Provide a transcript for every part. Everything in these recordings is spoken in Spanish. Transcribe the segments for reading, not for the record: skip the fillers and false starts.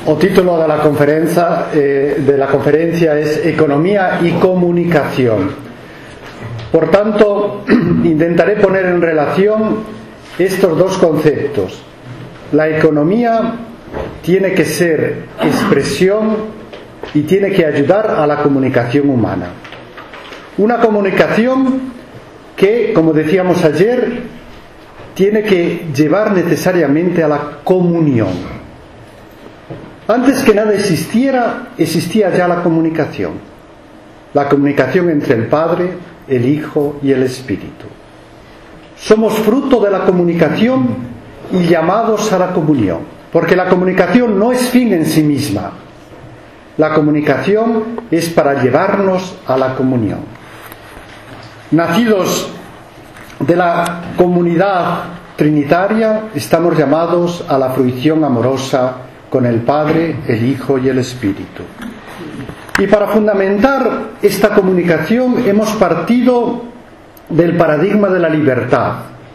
O título de la conferencia es Economía y Comunicación. Por tanto, intentaré poner en relación estos dos conceptos. La economía tiene que ser expresión y tiene que ayudar a la comunicación humana. Una comunicación que, como decíamos ayer, tiene que llevar necesariamente a la comunión. Antes que nada existía ya la comunicación. La comunicación entre el Padre, el Hijo y el Espíritu. Somos fruto de la comunicación y llamados a la comunión. Porque la comunicación no es fin en sí misma. La comunicación es para llevarnos a la comunión. Nacidos de la comunidad trinitaria, estamos llamados a la fruición amorosa con el Padre, el Hijo y el Espíritu. Y para fundamentar esta comunicación hemos partido del paradigma de la libertad.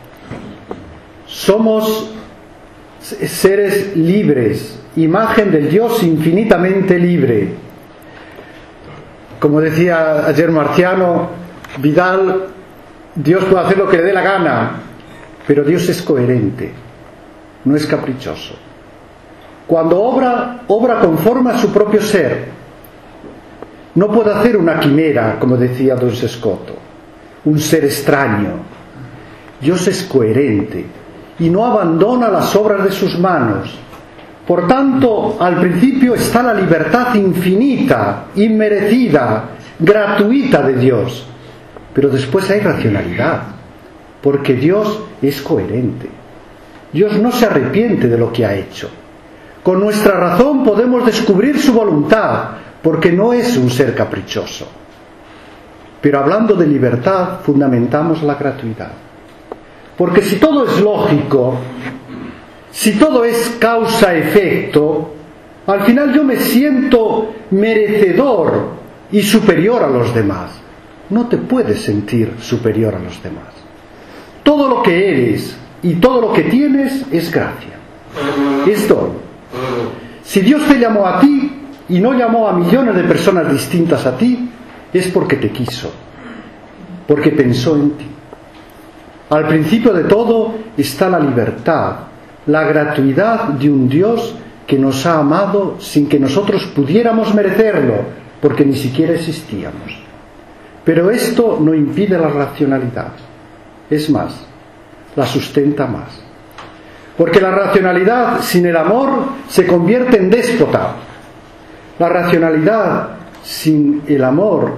Somos seres libres, imagen del Dios infinitamente libre. Como decía ayer Marciano Vidal, Dios puede hacer lo que le dé la gana, pero Dios es coherente, no es caprichoso. Cuando obra conforme a su propio ser. No puede hacer una quimera, como decía Don Sescoto, un ser extraño. Dios es coherente y no abandona las obras de sus manos. Por tanto, al principio está la libertad infinita, inmerecida, gratuita de Dios. Pero después hay racionalidad, porque Dios es coherente. Dios no se arrepiente de lo que ha hecho. Con nuestra razón podemos descubrir su voluntad, porque no es un ser caprichoso. Pero hablando de libertad, fundamentamos la gratuidad. Porque si todo es lógico, si todo es causa-efecto, al final yo me siento merecedor y superior a los demás. No te puedes sentir superior a los demás. Todo lo que eres y todo lo que tienes es gracia, es don. Si Dios te llamó a ti y no llamó a millones de personas distintas a ti, es porque te quiso, porque pensó en ti. Al principio de todo está la libertad, la gratuidad de un Dios que nos ha amado sin que nosotros pudiéramos merecerlo, porque ni siquiera existíamos. Pero esto no impide la racionalidad, es más, la sustenta más. Porque la racionalidad sin el amor se convierte en déspota. La racionalidad sin el amor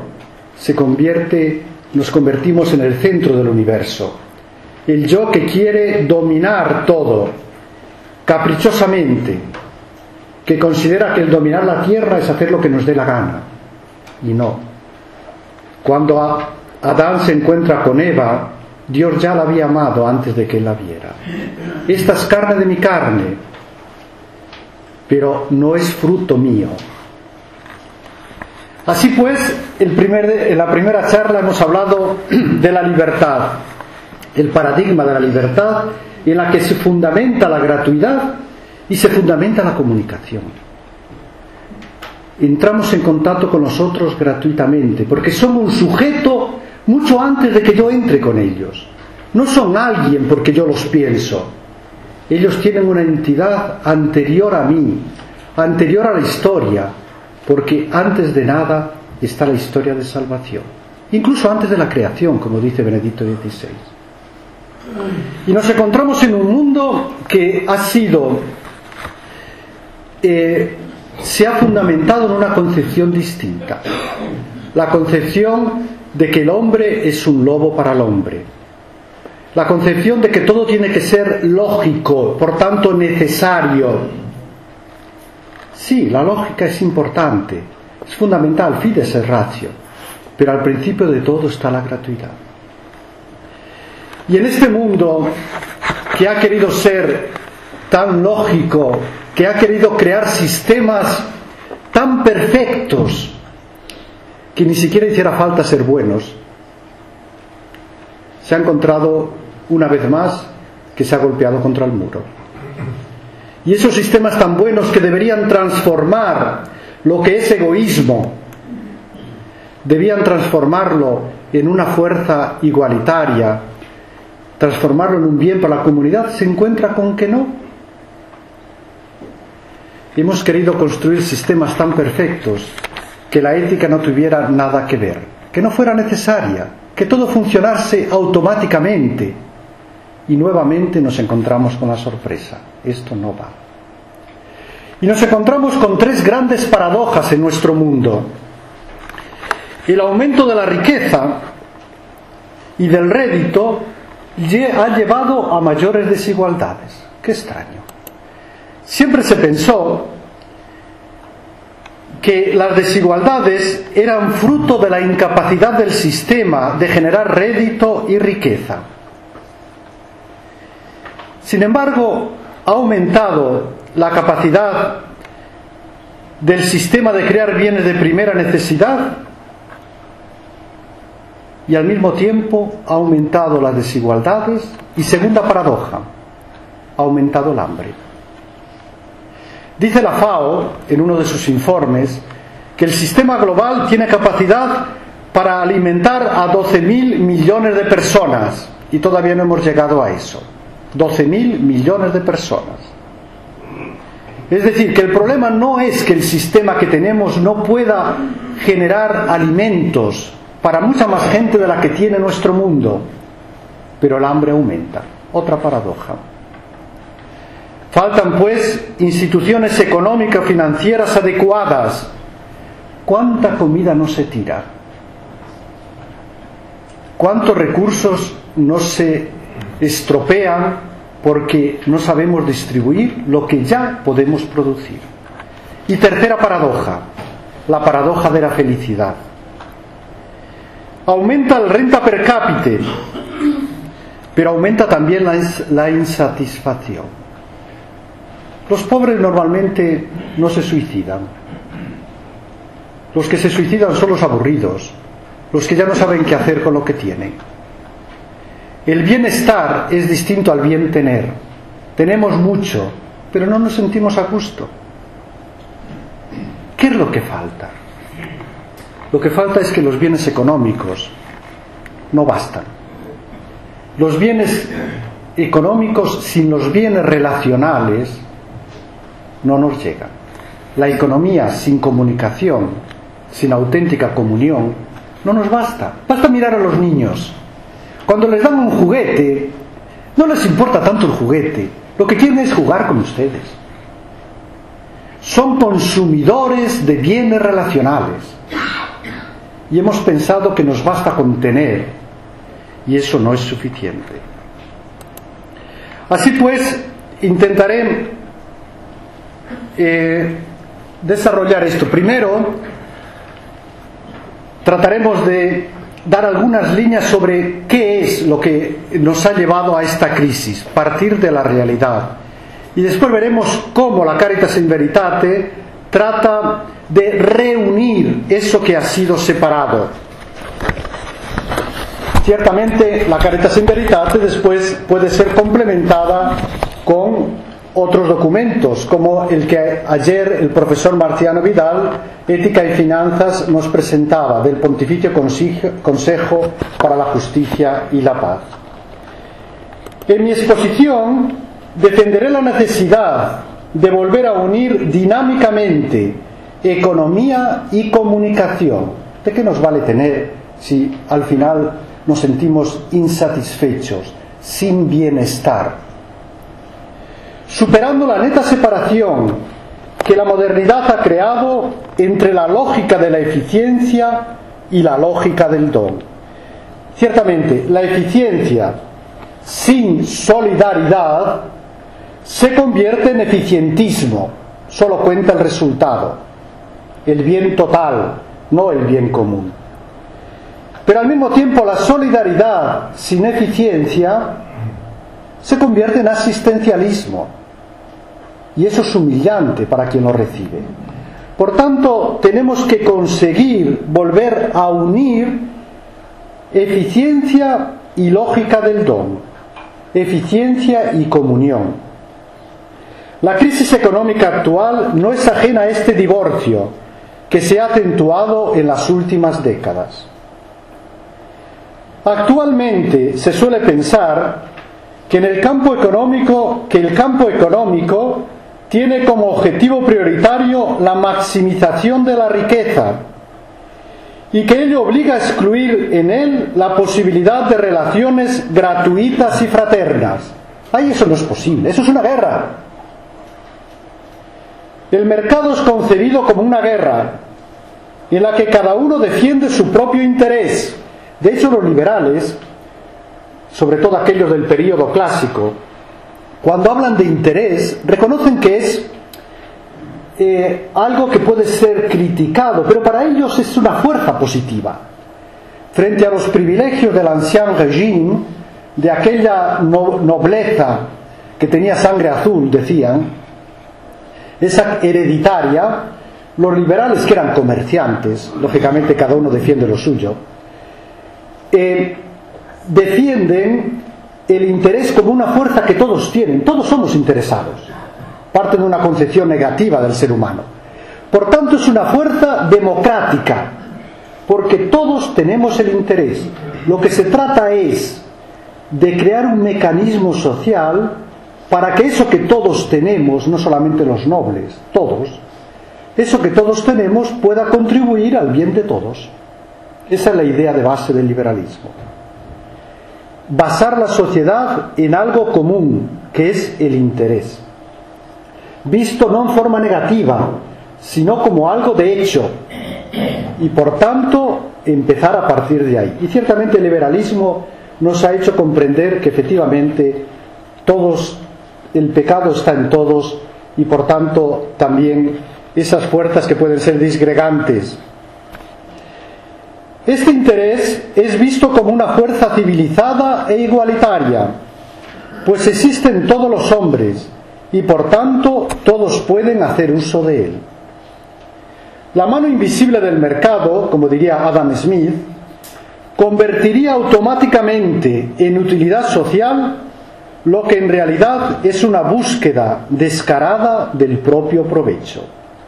nos convertimos en el centro del universo. El yo que quiere dominar todo, caprichosamente, que considera que el dominar la tierra es hacer lo que nos dé la gana. Y no. Cuando Adán se encuentra con Eva, Dios ya la había amado antes de que él la viera. Esta es carne de mi carne, pero no es fruto mío. Así pues, en la primera charla hemos hablado de la libertad, el paradigma de la libertad, en la que se fundamenta la gratuidad y se fundamenta la comunicación. Entramos en contacto con los otros gratuitamente, porque son un sujeto mucho antes de que yo entre con ellos. No son alguien porque yo los pienso. Ellos tienen una entidad anterior a mí, anterior a la historia, porque antes de nada está la historia de salvación. Incluso antes de la creación, como dice Benedicto XVI. Y nos encontramos en un mundo que se ha fundamentado en una concepción distinta. La concepción de que el hombre es un lobo para el hombre. La concepción de que todo tiene que ser lógico, por tanto necesario. Sí, la lógica es importante, es fundamental, fides et ratio, pero al principio de todo está la gratuidad. Y en este mundo que ha querido ser tan lógico, que ha querido crear sistemas tan perfectos, que ni siquiera hiciera falta ser buenos, se ha encontrado una vez más que se ha golpeado contra el muro. Y esos sistemas tan buenos que deberían transformar lo que es egoísmo, debían transformarlo en una fuerza igualitaria, transformarlo en un bien para la comunidad, se encuentra con que no. Hemos querido construir sistemas tan perfectos que la ética no tuviera nada que ver, que no fuera necesaria, que todo funcionase automáticamente. Y nuevamente nos encontramos con la sorpresa: esto no va. Y nos encontramos con tres grandes paradojas en nuestro mundo. El aumento de la riqueza y del rédito ha llevado a mayores desigualdades. Qué extraño. Siempre se pensó que las desigualdades eran fruto de la incapacidad del sistema de generar rédito y riqueza. Sin embargo, ha aumentado la capacidad del sistema de crear bienes de primera necesidad y al mismo tiempo ha aumentado las desigualdades y, segunda paradoja, ha aumentado el hambre. Dice la FAO en uno de sus informes que el sistema global tiene capacidad para alimentar a 12.000 millones de personas y todavía no hemos llegado a eso. 12.000 millones de personas. Es decir, que el problema no es que el sistema que tenemos no pueda generar alimentos para mucha más gente de la que tiene nuestro mundo, pero el hambre aumenta. Otra paradoja. Faltan, pues, instituciones económicas financieras adecuadas. ¿Cuánta comida no se tira? ¿Cuántos recursos no se estropean porque no sabemos distribuir lo que ya podemos producir? Y tercera paradoja, la paradoja de la felicidad. Aumenta la renta per cápita, pero aumenta también la insatisfacción. Los pobres normalmente no se suicidan. Los que se suicidan son los aburridos, los que ya no saben qué hacer con lo que tienen. El bienestar es distinto al bien tener. Tenemos mucho, pero no nos sentimos a gusto. ¿Qué es lo que falta? Lo que falta es que los bienes económicos no bastan. Los bienes económicos sin los bienes relacionales no nos llegan. La economía sin comunicación, sin auténtica comunión, no nos basta. Basta mirar a los niños. Cuando les dan un juguete, no les importa tanto el juguete. Lo que quieren es jugar con ustedes. Son consumidores de bienes relacionales. Y hemos pensado que nos basta con tener, y eso no es suficiente. Así pues, intentaré desarrollar esto. Primero, trataremos de dar algunas líneas sobre qué es lo que nos ha llevado a esta crisis, partir de la realidad. Y después veremos cómo la Caritas in Veritate trata de reunir eso que ha sido separado. Ciertamente la Caritas in Veritate después puede ser complementada con otros documentos, como el que ayer el profesor Marciano Vidal, Ética y Finanzas, nos presentaba, del Pontificio Consejo para la Justicia y la Paz. En mi exposición defenderé la necesidad de volver a unir dinámicamente economía y comunicación. ¿De qué nos vale tener si al final nos sentimos insatisfechos, sin bienestar? Superando la neta separación que la modernidad ha creado entre la lógica de la eficiencia y la lógica del don. Ciertamente, la eficiencia sin solidaridad se convierte en eficientismo, solo cuenta el resultado, el bien total, no el bien común. Pero al mismo tiempo la solidaridad sin eficiencia se convierte en asistencialismo, y eso es humillante para quien lo recibe. Por tanto, tenemos que conseguir volver a unir eficiencia y lógica del don, eficiencia y comunión. La crisis económica actual no es ajena a este divorcio que se ha acentuado en las últimas décadas. Actualmente se suele pensar que el campo económico tiene como objetivo prioritario la maximización de la riqueza y que ello obliga a excluir en él la posibilidad de relaciones gratuitas y fraternas. ¡Ay, eso no es posible! ¡Eso es una guerra! El mercado es concebido como una guerra en la que cada uno defiende su propio interés. De hecho, los liberales, sobre todo aquellos del período clásico, cuando hablan de interés, reconocen que es algo que puede ser criticado, pero para ellos es una fuerza positiva. Frente a los privilegios del ancien régime, de aquella nobleza que tenía sangre azul, decían, esa hereditaria, los liberales, que eran comerciantes, lógicamente cada uno defiende lo suyo, defienden el interés como una fuerza que todos tienen, todos somos interesados, parten de una concepción negativa del ser humano. Por tanto, es una fuerza democrática, porque todos tenemos el interés. Lo que se trata es de crear un mecanismo social para que eso que todos tenemos, no solamente los nobles, todos, eso que todos tenemos pueda contribuir al bien de todos. Esa es la idea de base del liberalismo. Basar la sociedad en algo común, que es el interés. Visto no en forma negativa, sino como algo de hecho. Y por tanto, empezar a partir de ahí. Y ciertamente el liberalismo nos ha hecho comprender que efectivamente el pecado está en todos y por tanto también esas fuerzas que pueden ser disgregantes. Este interés es visto como una fuerza civilizada e igualitaria, pues existen todos los hombres y por tanto todos pueden hacer uso de él. La mano invisible del mercado, como diría Adam Smith, convertiría automáticamente en utilidad social lo que en realidad es una búsqueda descarada del propio provecho.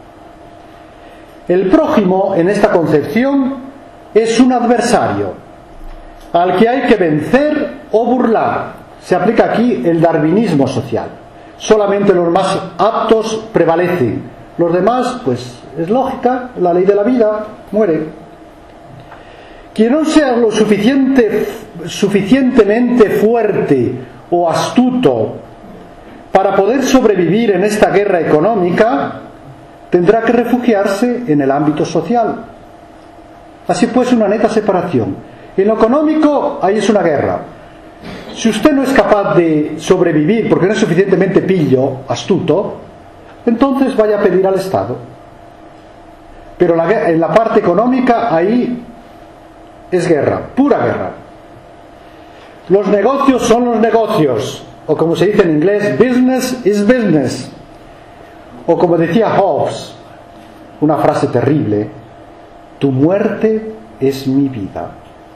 El prójimo, en esta concepción, es un adversario al que hay que vencer o burlar. Se aplica aquí el darwinismo social. Solamente los más aptos prevalecen. Los demás, pues es lógica, la ley de la vida, muere. Quien no sea lo suficientemente fuerte o astuto para poder sobrevivir en esta guerra económica, tendrá que refugiarse en el ámbito social. Así pues, una neta separación. En lo económico, ahí es una guerra. Si usted no es capaz de sobrevivir porque no es suficientemente pillo, astuto, entonces vaya a pedir al Estado. Pero en la parte económica, ahí es guerra, pura guerra. Los negocios son los negocios, o como se dice en inglés, business is business. O como decía Hobbes, una frase terrible, tu muerte es mi vida.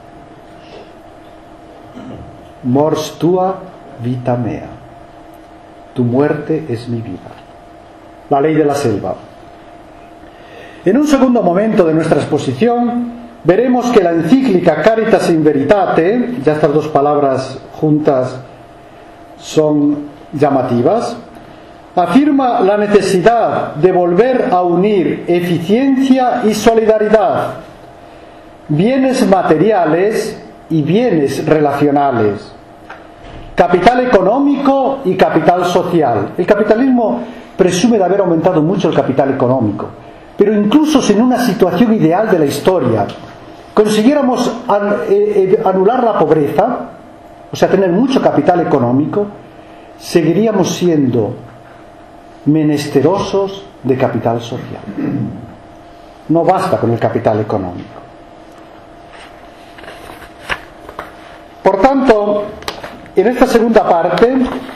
Mors tua vita mea. Tu muerte es mi vida. La ley de la selva. En un segundo momento de nuestra exposición veremos que la encíclica Caritas in Veritate, ya estas dos palabras juntas son llamativas, afirma la necesidad de volver a unir eficiencia y solidaridad, bienes materiales y bienes relacionales, capital económico y capital social. El capitalismo presume de haber aumentado mucho el capital económico, pero incluso si en una situación ideal de la historia consiguiéramos anular la pobreza, o sea, tener mucho capital económico, seguiríamos siendo menesterosos de capital social. No basta con el capital económico. Por tanto, en esta segunda parte,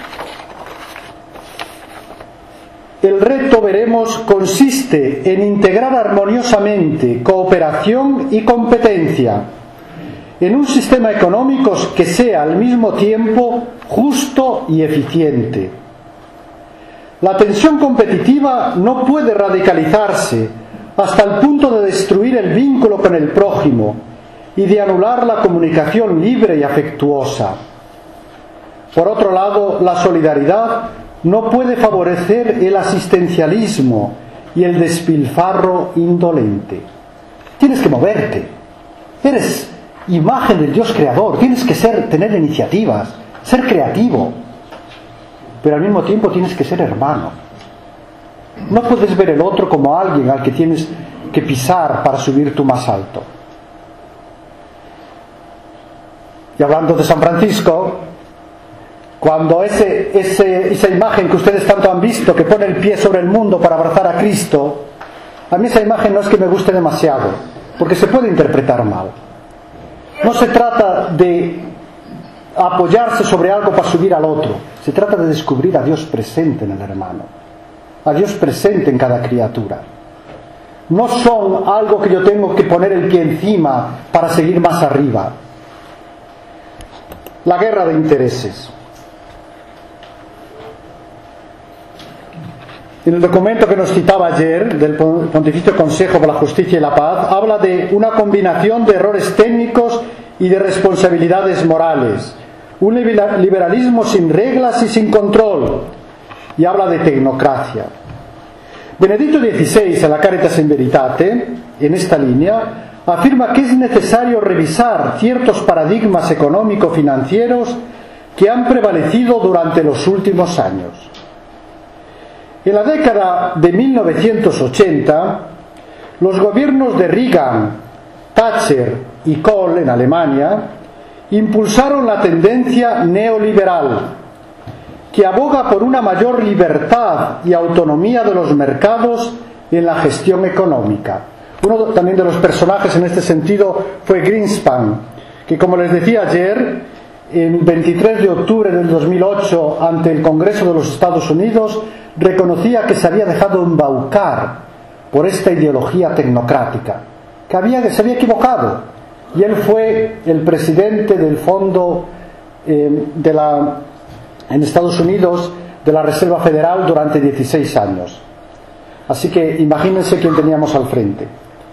el reto, veremos, consiste en integrar armoniosamente cooperación y competencia en un sistema económico que sea al mismo tiempo justo y eficiente. La tensión competitiva no puede radicalizarse hasta el punto de destruir el vínculo con el prójimo y de anular la comunicación libre y afectuosa. Por otro lado, la solidaridad no puede favorecer el asistencialismo y el despilfarro indolente. Tienes que moverte. Eres imagen del Dios creador. Tienes que tener iniciativas, ser creativo. Pero al mismo tiempo tienes que ser hermano. No puedes ver el otro como alguien al que tienes que pisar para subir tú más alto. Y hablando de San Francisco, cuando esa imagen que ustedes tanto han visto, que pone el pie sobre el mundo para abrazar a Cristo, a mí esa imagen no es que me guste demasiado, porque se puede interpretar mal. No se trata de apoyarse sobre algo para subir al otro, se trata de descubrir a Dios presente en el hermano, a Dios presente en cada criatura. No son algo que yo tengo que poner el pie encima para seguir más arriba. La guerra de intereses. En el documento que nos citaba ayer, del Pontificio Consejo para la Justicia y la Paz, habla de una combinación de errores técnicos y de responsabilidades morales. Un liberalismo sin reglas y sin control. Y habla de tecnocracia. Benedicto XVI, en la Caritas in Veritate, en esta línea, afirma que es necesario revisar ciertos paradigmas económico-financieros que han prevalecido durante los últimos años. En la década de 1980, los gobiernos de Reagan, Thatcher y Kohl en Alemania impulsaron la tendencia neoliberal, que aboga por una mayor libertad y autonomía de los mercados en la gestión económica. Uno también de los personajes en este sentido fue Greenspan, que, como les decía ayer, el 23 de octubre del 2008, ante el Congreso de los Estados Unidos, reconocía que se había dejado embaucar por esta ideología tecnocrática, que se había equivocado. Y él fue el presidente del fondo en Estados Unidos de la Reserva Federal durante 16 años. Así que imagínense quién teníamos al frente.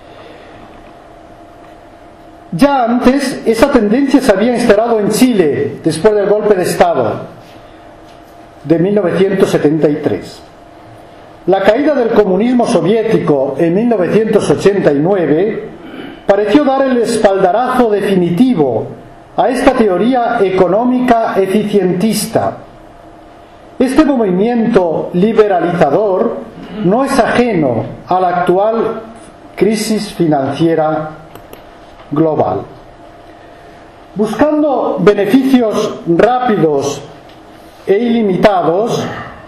Ya antes, esa tendencia se había instalado en Chile, después del golpe de Estado de 1973. La caída del comunismo soviético en 1989 pareció dar el espaldarazo definitivo a esta teoría económica eficientista. Este movimiento liberalizador no es ajeno a la actual crisis financiera global. Buscando beneficios rápidos e ilimitados,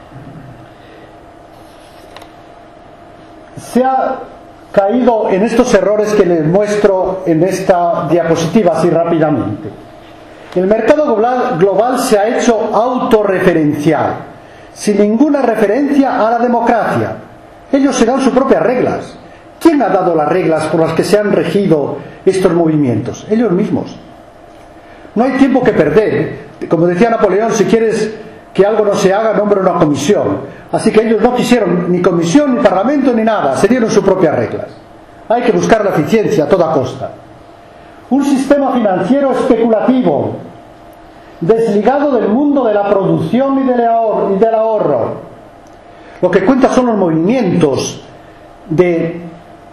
se ha caído en estos errores que les muestro en esta diapositiva así rápidamente. El mercado global se ha hecho autorreferencial, sin ninguna referencia a la democracia. Ellos se dan sus propias reglas. ¿Quién ha dado las reglas por las que se han regido estos movimientos? Ellos mismos. No hay tiempo que perder. Como decía Napoleón, si quieres que algo no se haga, nombra una comisión. Así que ellos no quisieron ni comisión, ni parlamento, ni nada. Se dieron sus propias reglas. Hay que buscar la eficiencia a toda costa. Un sistema financiero especulativo, desligado del mundo de la producción y del ahorro. Lo que cuenta son los movimientos de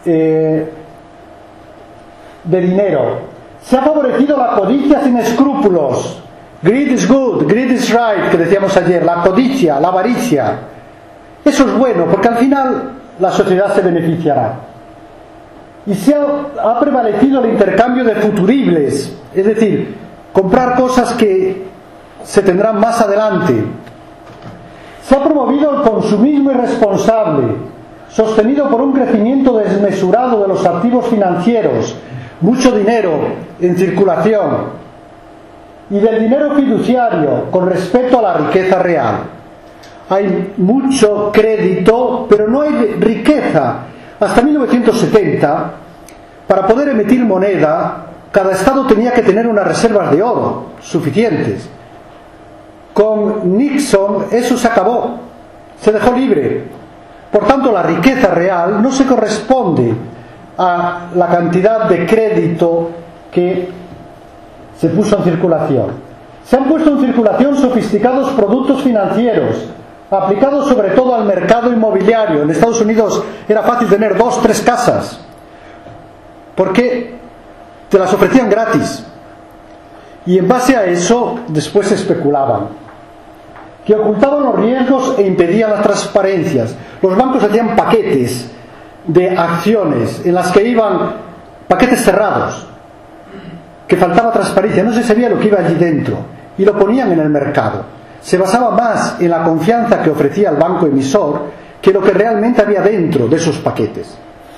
dinero. Se ha favorecido la codicia sin escrúpulos. Greed is good, greed is right, que decíamos ayer. La codicia, la avaricia. Eso es bueno, porque al final la sociedad se beneficiará. Y se ha prevalecido el intercambio de futuribles, es decir, comprar cosas que se tendrán más adelante. Se ha promovido el consumismo irresponsable, sostenido por un crecimiento desmesurado de los activos financieros, mucho dinero en circulación, y del dinero fiduciario con respecto a la riqueza real. Hay mucho crédito, pero no hay riqueza. Hasta 1970, para poder emitir moneda, cada estado tenía que tener unas reservas de oro suficientes. Con Nixon eso se acabó. se dejó libre. Por tanto, la riqueza real no se corresponde a la cantidad de crédito que se puso en circulación. Se han puesto en circulación sofisticados productos financieros, aplicados sobre todo al mercado inmobiliario. En Estados Unidos era fácil tener 2, 3 casas, porque te las ofrecían gratis. Y en base a eso, después especulaban, que ocultaban los riesgos e impedían las transparencias. Los bancos hacían paquetes de acciones en las que iban paquetes cerrados, que faltaba transparencia, no se sabía lo que iba allí dentro, y lo ponían en el mercado. Se basaba más en la confianza que ofrecía el banco emisor que lo que realmente había dentro de esos paquetes.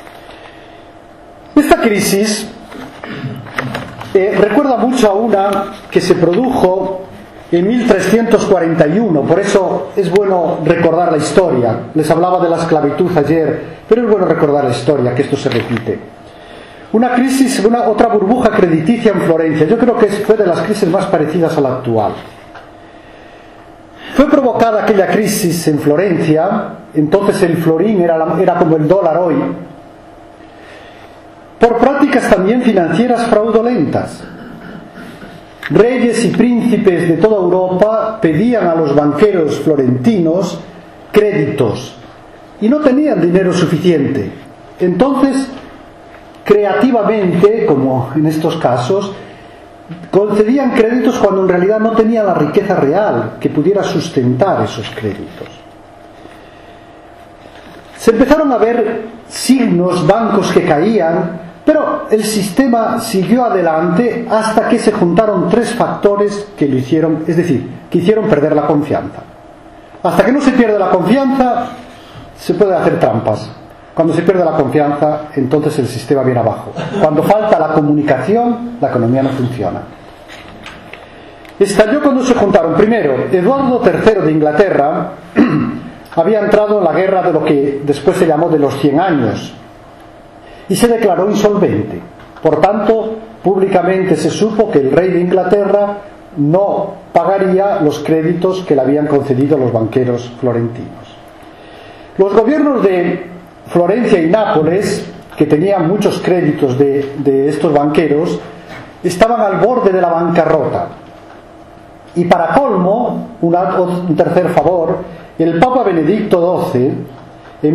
Esta crisis recuerda mucho a una que se produjo en 1341, por eso es bueno recordar la historia. Les hablaba de la esclavitud ayer, pero es bueno recordar la historia, que esto se repite. Una crisis, otra burbuja crediticia en Florencia. Yo creo que fue de las crisis más parecidas a la actual. Fue provocada aquella crisis en Florencia, entonces el florín era como el dólar hoy, por prácticas también financieras fraudulentas. Reyes y príncipes de toda Europa pedían a los banqueros florentinos créditos y no tenían dinero suficiente. Entonces, creativamente, como en estos casos, concedían créditos cuando en realidad no tenían la riqueza real que pudiera sustentar esos créditos. Se empezaron a ver signos, bancos que caían, pero el sistema siguió adelante hasta que se juntaron 3 factores que lo hicieron, es decir, que hicieron perder la confianza. Hasta que no se pierde la confianza, se puede hacer trampas. Cuando se pierde la confianza, entonces el sistema viene abajo. Cuando falta la comunicación, la economía no funciona. Estalló cuando se juntaron. Primero, Eduardo III de Inglaterra había entrado en la guerra de lo que después se llamó de los 100 años y se declaró insolvente. Por tanto, públicamente se supo que el rey de Inglaterra no pagaría los créditos que le habían concedido los banqueros florentinos. Los gobiernos de Florencia y Nápoles, que tenían muchos créditos de estos banqueros, estaban al borde de la bancarrota. Y para colmo, un tercer favor, el Papa Benedicto XII, en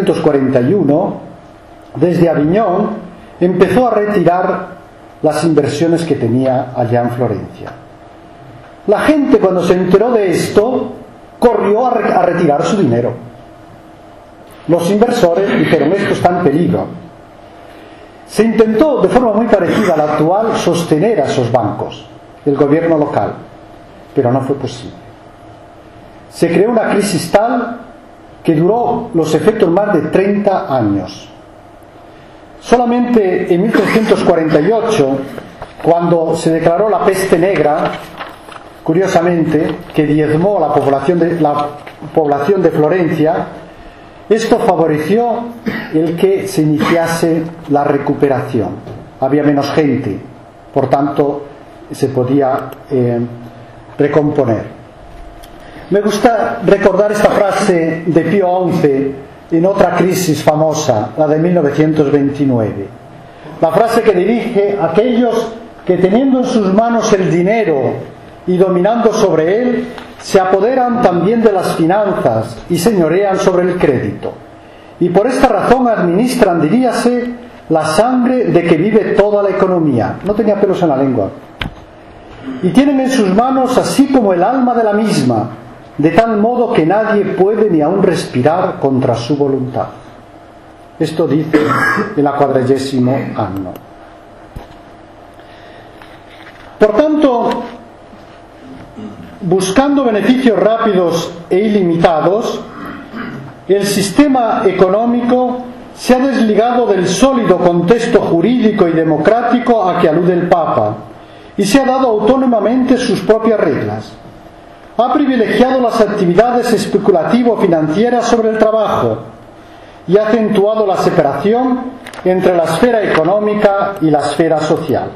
1341, desde Aviñón, empezó a retirar las inversiones que tenía allá en Florencia. La gente, cuando se enteró de esto, corrió a retirar su dinero. Los inversores dijeron: esto está en peligro. Se intentó, de forma muy parecida a la actual, sostener a esos bancos, el gobierno local, pero no fue posible. Se creó una crisis tal que duró los efectos más de 30 años. Solamente en 1348, cuando se declaró la peste negra, curiosamente, que diezmó la población de Florencia, esto favoreció el que se iniciase la recuperación. Había menos gente, por tanto se podía recomponer. Me gusta recordar esta frase de Pío XI en otra crisis famosa, la de 1929. La frase que dirige a aquellos que, teniendo en sus manos el dinero y dominando sobre él, se apoderan también de las finanzas y señorean sobre el crédito. Y por esta razón administran, diríase, la sangre de que vive toda la economía. No tenía pelos en la lengua. Y tienen en sus manos así como el alma de la misma, de tal modo que nadie puede ni aun respirar contra su voluntad. Esto dice en la 40º anno. Por tanto, buscando beneficios rápidos e ilimitados, el sistema económico se ha desligado del sólido contexto jurídico y democrático a que alude el Papa y se ha dado autónomamente sus propias reglas. Ha privilegiado las actividades especulativo-financieras sobre el trabajo y ha acentuado la separación entre la esfera económica y la esfera social.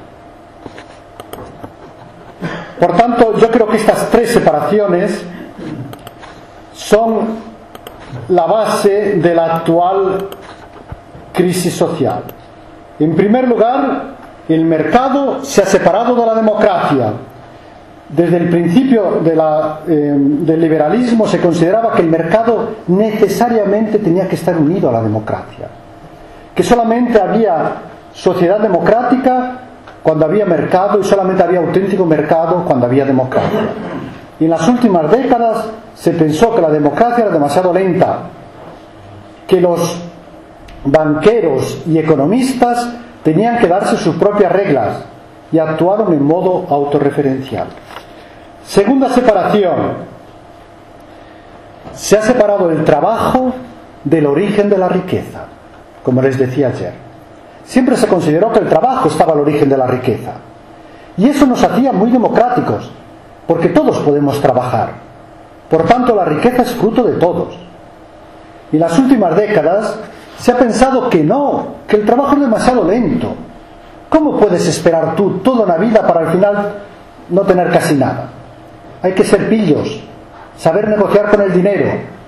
Por tanto, yo creo que estas 3 separaciones son la base de la actual crisis social. En primer lugar, el mercado se ha separado de la democracia. Desde el principio del liberalismo se consideraba que el mercado necesariamente tenía que estar unido a la democracia, que solamente había sociedad democrática cuando había mercado y solamente había auténtico mercado cuando había democracia. Y en las últimas décadas se pensó que la democracia era demasiado lenta, que los banqueros y economistas tenían que darse sus propias reglas y actuaron en modo autorreferencial. Segunda separación. Se ha separado el trabajo del origen de la riqueza, como les decía ayer. Siempre se consideró que el trabajo estaba al origen de la riqueza. Y eso nos hacía muy democráticos, porque todos podemos trabajar. Por tanto, la riqueza es fruto de todos. Y en las últimas décadas se ha pensado que no, que el trabajo es demasiado lento. ¿Cómo puedes esperar tú toda una vida para al final no tener casi nada? Hay que ser pillos, saber negociar con el dinero.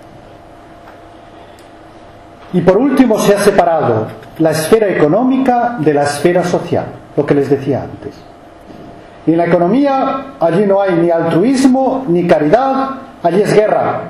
Y por último se ha separado la esfera económica de la esfera social, lo que les decía antes. Y en la economía allí no hay ni altruismo ni caridad, allí es guerra.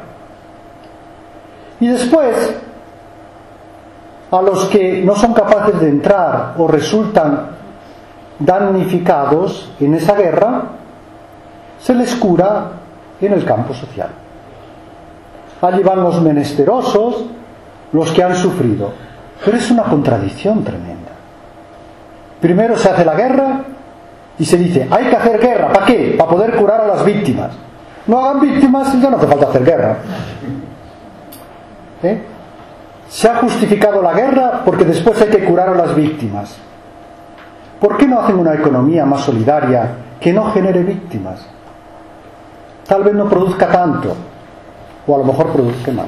Y después, a los que no son capaces de entrar o resultan damnificados en esa guerra, se les cura en el campo social. Allí van los menesterosos, los que han sufrido. Pero es una contradicción tremenda. Primero se hace la guerra y se dice, hay que hacer guerra, ¿para qué? Para poder curar a las víctimas. No hagan víctimas y ya no hace falta hacer guerra. Se ha justificado la guerra porque después hay que curar a las víctimas. ¿Por qué no hacen una economía más solidaria que no genere víctimas? Tal vez no produzca tanto, o a lo mejor produzca más.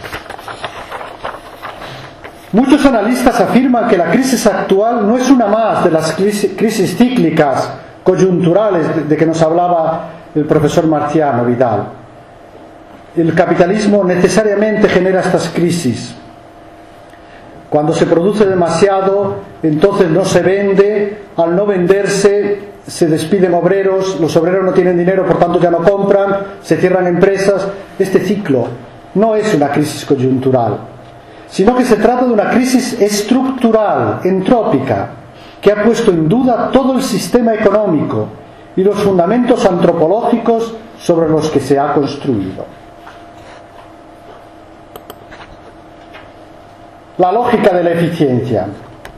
Muchos analistas afirman que la crisis actual no es una más de las crisis cíclicas, coyunturales, de que nos hablaba el profesor Marciano Vidal. El capitalismo necesariamente genera estas crisis. Cuando se produce demasiado, entonces no se vende. Al no venderse, se despiden obreros, los obreros no tienen dinero, por tanto ya no compran, se cierran empresas. Este ciclo no es una crisis coyuntural, sino que se trata de una crisis estructural, entrópica, que ha puesto en duda todo el sistema económico y los fundamentos antropológicos sobre los que se ha construido. La lógica de la eficiencia.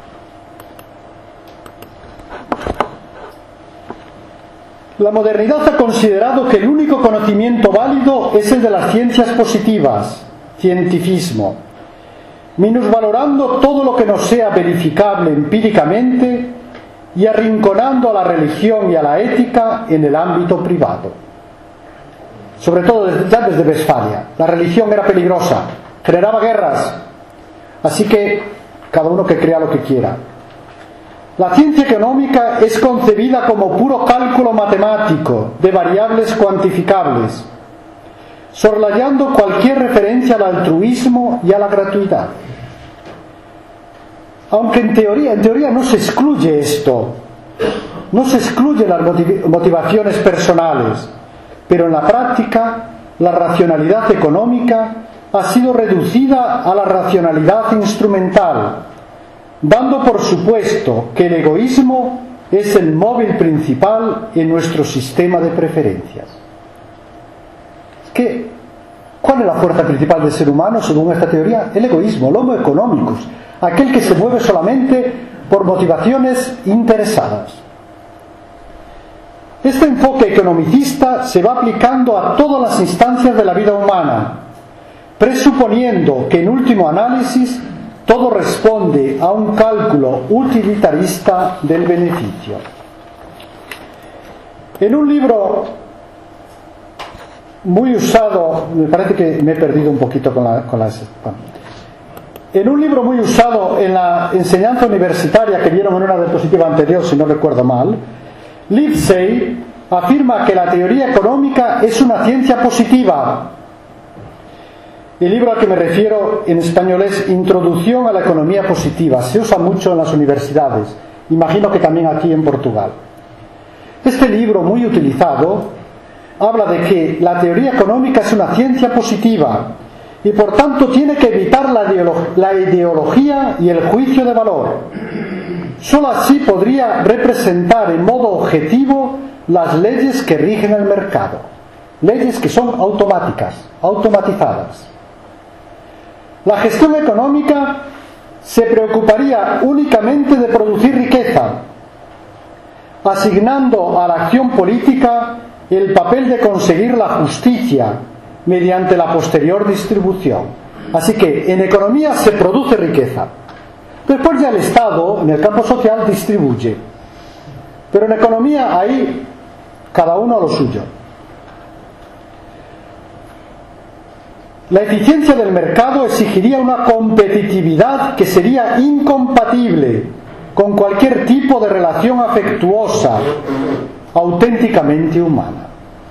La modernidad ha considerado que el único conocimiento válido es el de las ciencias positivas, cientifismo, minusvalorando todo lo que no sea verificable empíricamente y arrinconando a la religión y a la ética en el ámbito privado. Sobre todo ya desde Westfalia. La religión era peligrosa, generaba guerras, así que cada uno que crea lo que quiera. La ciencia económica es concebida como puro cálculo matemático de variables cuantificables, soslayando cualquier referencia al altruismo y a la gratuidad. Aunque en teoría no se excluye esto, no se excluyen las motivaciones personales, pero en la práctica la racionalidad económica ha sido reducida a la racionalidad instrumental, dando por supuesto que el egoísmo es el móvil principal en nuestro sistema de preferencias. ¿Cuál es la fuerza principal del ser humano según esta teoría? El egoísmo, el homo economicus, aquel que se mueve solamente por motivaciones interesadas. Este enfoque economicista se va aplicando a todas las instancias de la vida humana, presuponiendo que en último análisis todo responde a un cálculo utilitarista del beneficio. En un libro muy usado, me parece que me he perdido un poquito en un libro muy usado en la enseñanza universitaria que vieron en una diapositiva anterior, si no recuerdo mal, Livesey afirma que la teoría económica es una ciencia positiva El libro al que me refiero en español es Introducción a la economía positiva. Se usa mucho en las universidades, imagino que también aquí en Portugal. Este libro, muy utilizado, habla de que la teoría económica es una ciencia positiva y por tanto tiene que evitar la ideología y el juicio de valor. Solo así podría representar en modo objetivo las leyes que rigen el mercado, leyes que son automáticas, automatizadas. La gestión económica se preocuparía únicamente de producir riqueza, asignando a la acción política el papel de conseguir la justicia mediante la posterior distribución. Así que en economía se produce riqueza. Después ya el Estado, en el campo social, distribuye. Pero en economía ahí cada uno a lo suyo. La eficiencia del mercado exigiría una competitividad que sería incompatible con cualquier tipo de relación afectuosa, auténticamente humana.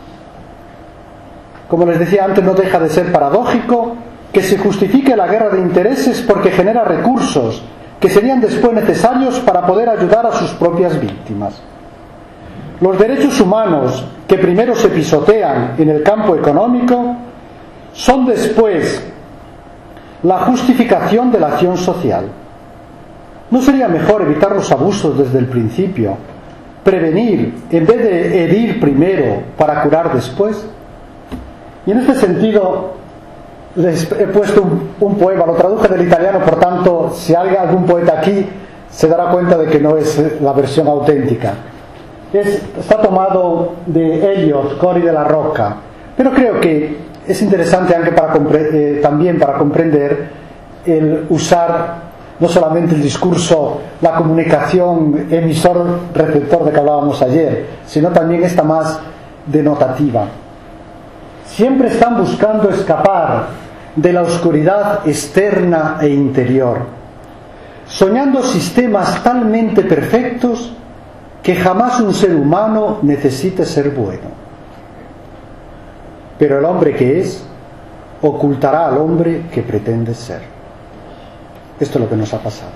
Como les decía antes, no deja de ser paradójico que se justifique la guerra de intereses porque genera recursos que serían después necesarios para poder ayudar a sus propias víctimas. Los derechos humanos que primero se pisotean en el campo económico son después la justificación de la acción social. ¿No sería mejor evitar los abusos desde el principio, prevenir en vez de herir primero para curar después? Y en este sentido les he puesto un poema, lo traduje del italiano, por tanto, si hay algún poeta aquí se dará cuenta de que no es la versión auténtica. Está tomado de Eliot, Cori de la Rocca, pero creo que es interesante también para comprender el usar no solamente el discurso, la comunicación emisor-receptor de que hablábamos ayer, sino también esta más denotativa. Siempre están buscando escapar de la oscuridad externa e interior, soñando sistemas talmente perfectos que jamás un ser humano necesite ser bueno. Pero el hombre que es ocultará al hombre que pretende ser. Esto es lo que nos ha pasado.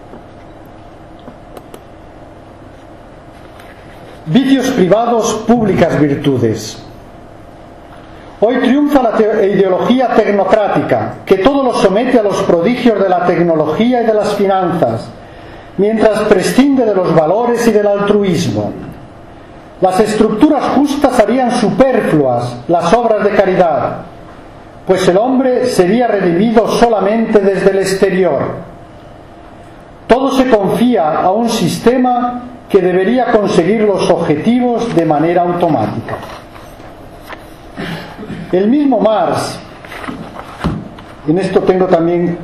Vicios privados, públicas virtudes. Hoy triunfa la ideología tecnocrática, que todo lo somete a los prodigios de la tecnología y de las finanzas, mientras prescinde de los valores y del altruismo. Las estructuras justas harían superfluas las obras de caridad, pues el hombre sería redimido solamente desde el exterior. Todo se confía a un sistema que debería conseguir los objetivos de manera automática. El mismo Marx, en esto tengo también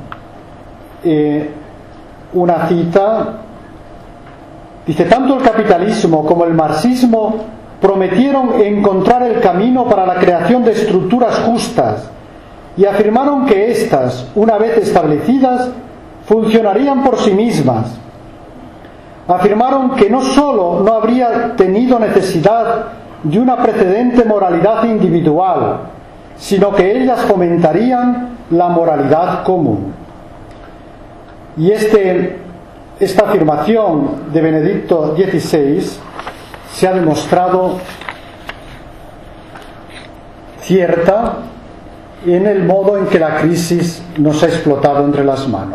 una cita, dice: tanto el capitalismo como el marxismo prometieron encontrar el camino para la creación de estructuras justas y afirmaron que éstas, una vez establecidas, funcionarían por sí mismas. Afirmaron que no sólo no habría tenido necesidad de una precedente moralidad individual, sino que ellas fomentarían la moralidad común. Y esta afirmación de Benedicto XVI se ha demostrado cierta en el modo en que la crisis nos ha explotado entre las manos.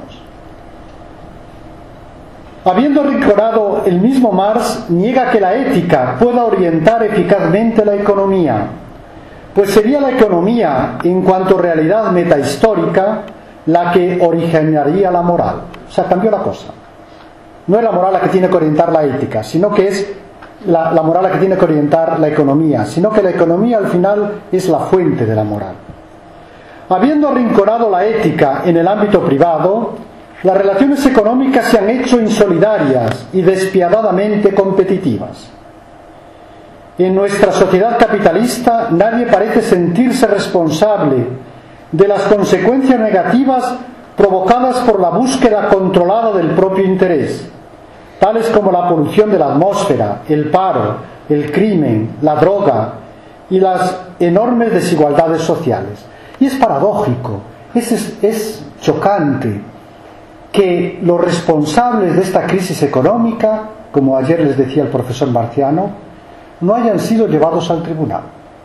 Habiendo arrinconado, el mismo Marx niega que la ética pueda orientar eficazmente la economía, pues sería la economía, en cuanto realidad metahistórica, la que originaría la moral. O sea, cambió la cosa. No es la moral la que tiene que orientar la ética, sino que es la moral la que tiene que orientar la economía, sino que la economía al final es la fuente de la moral. Habiendo arrinconado la ética en el ámbito privado, las relaciones económicas se han hecho insolidarias y despiadadamente competitivas. En nuestra sociedad capitalista nadie parece sentirse responsable de las consecuencias negativas provocadas por la búsqueda controlada del propio interés, tales como la polución de la atmósfera, el paro, el crimen, la droga y las enormes desigualdades sociales. Y es paradójico, es chocante que los responsables de esta crisis económica, como ayer les decía el profesor Marciano, no hayan sido llevados al tribunal.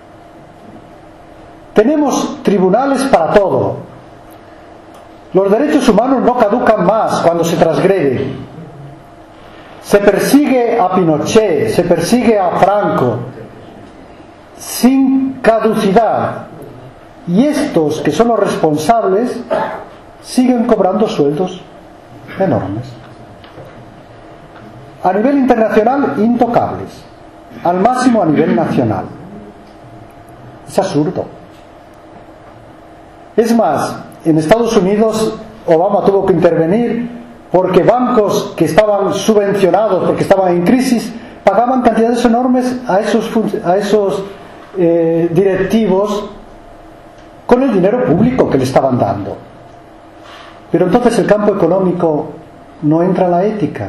Tenemos tribunales para todo. Los derechos humanos no caducan más cuando se transgreden. Se persigue a Pinochet, se persigue a Franco, sin caducidad. Y estos, que son los responsables, siguen cobrando sueldos enormes. A nivel internacional, intocables. Al máximo a nivel nacional. Es absurdo. Es más, en Estados Unidos Obama tuvo que intervenir porque bancos que estaban subvencionados, porque estaban en crisis, pagaban cantidades enormes a esos directivos con el dinero público que le estaban dando. Pero entonces el campo económico no entra en la ética.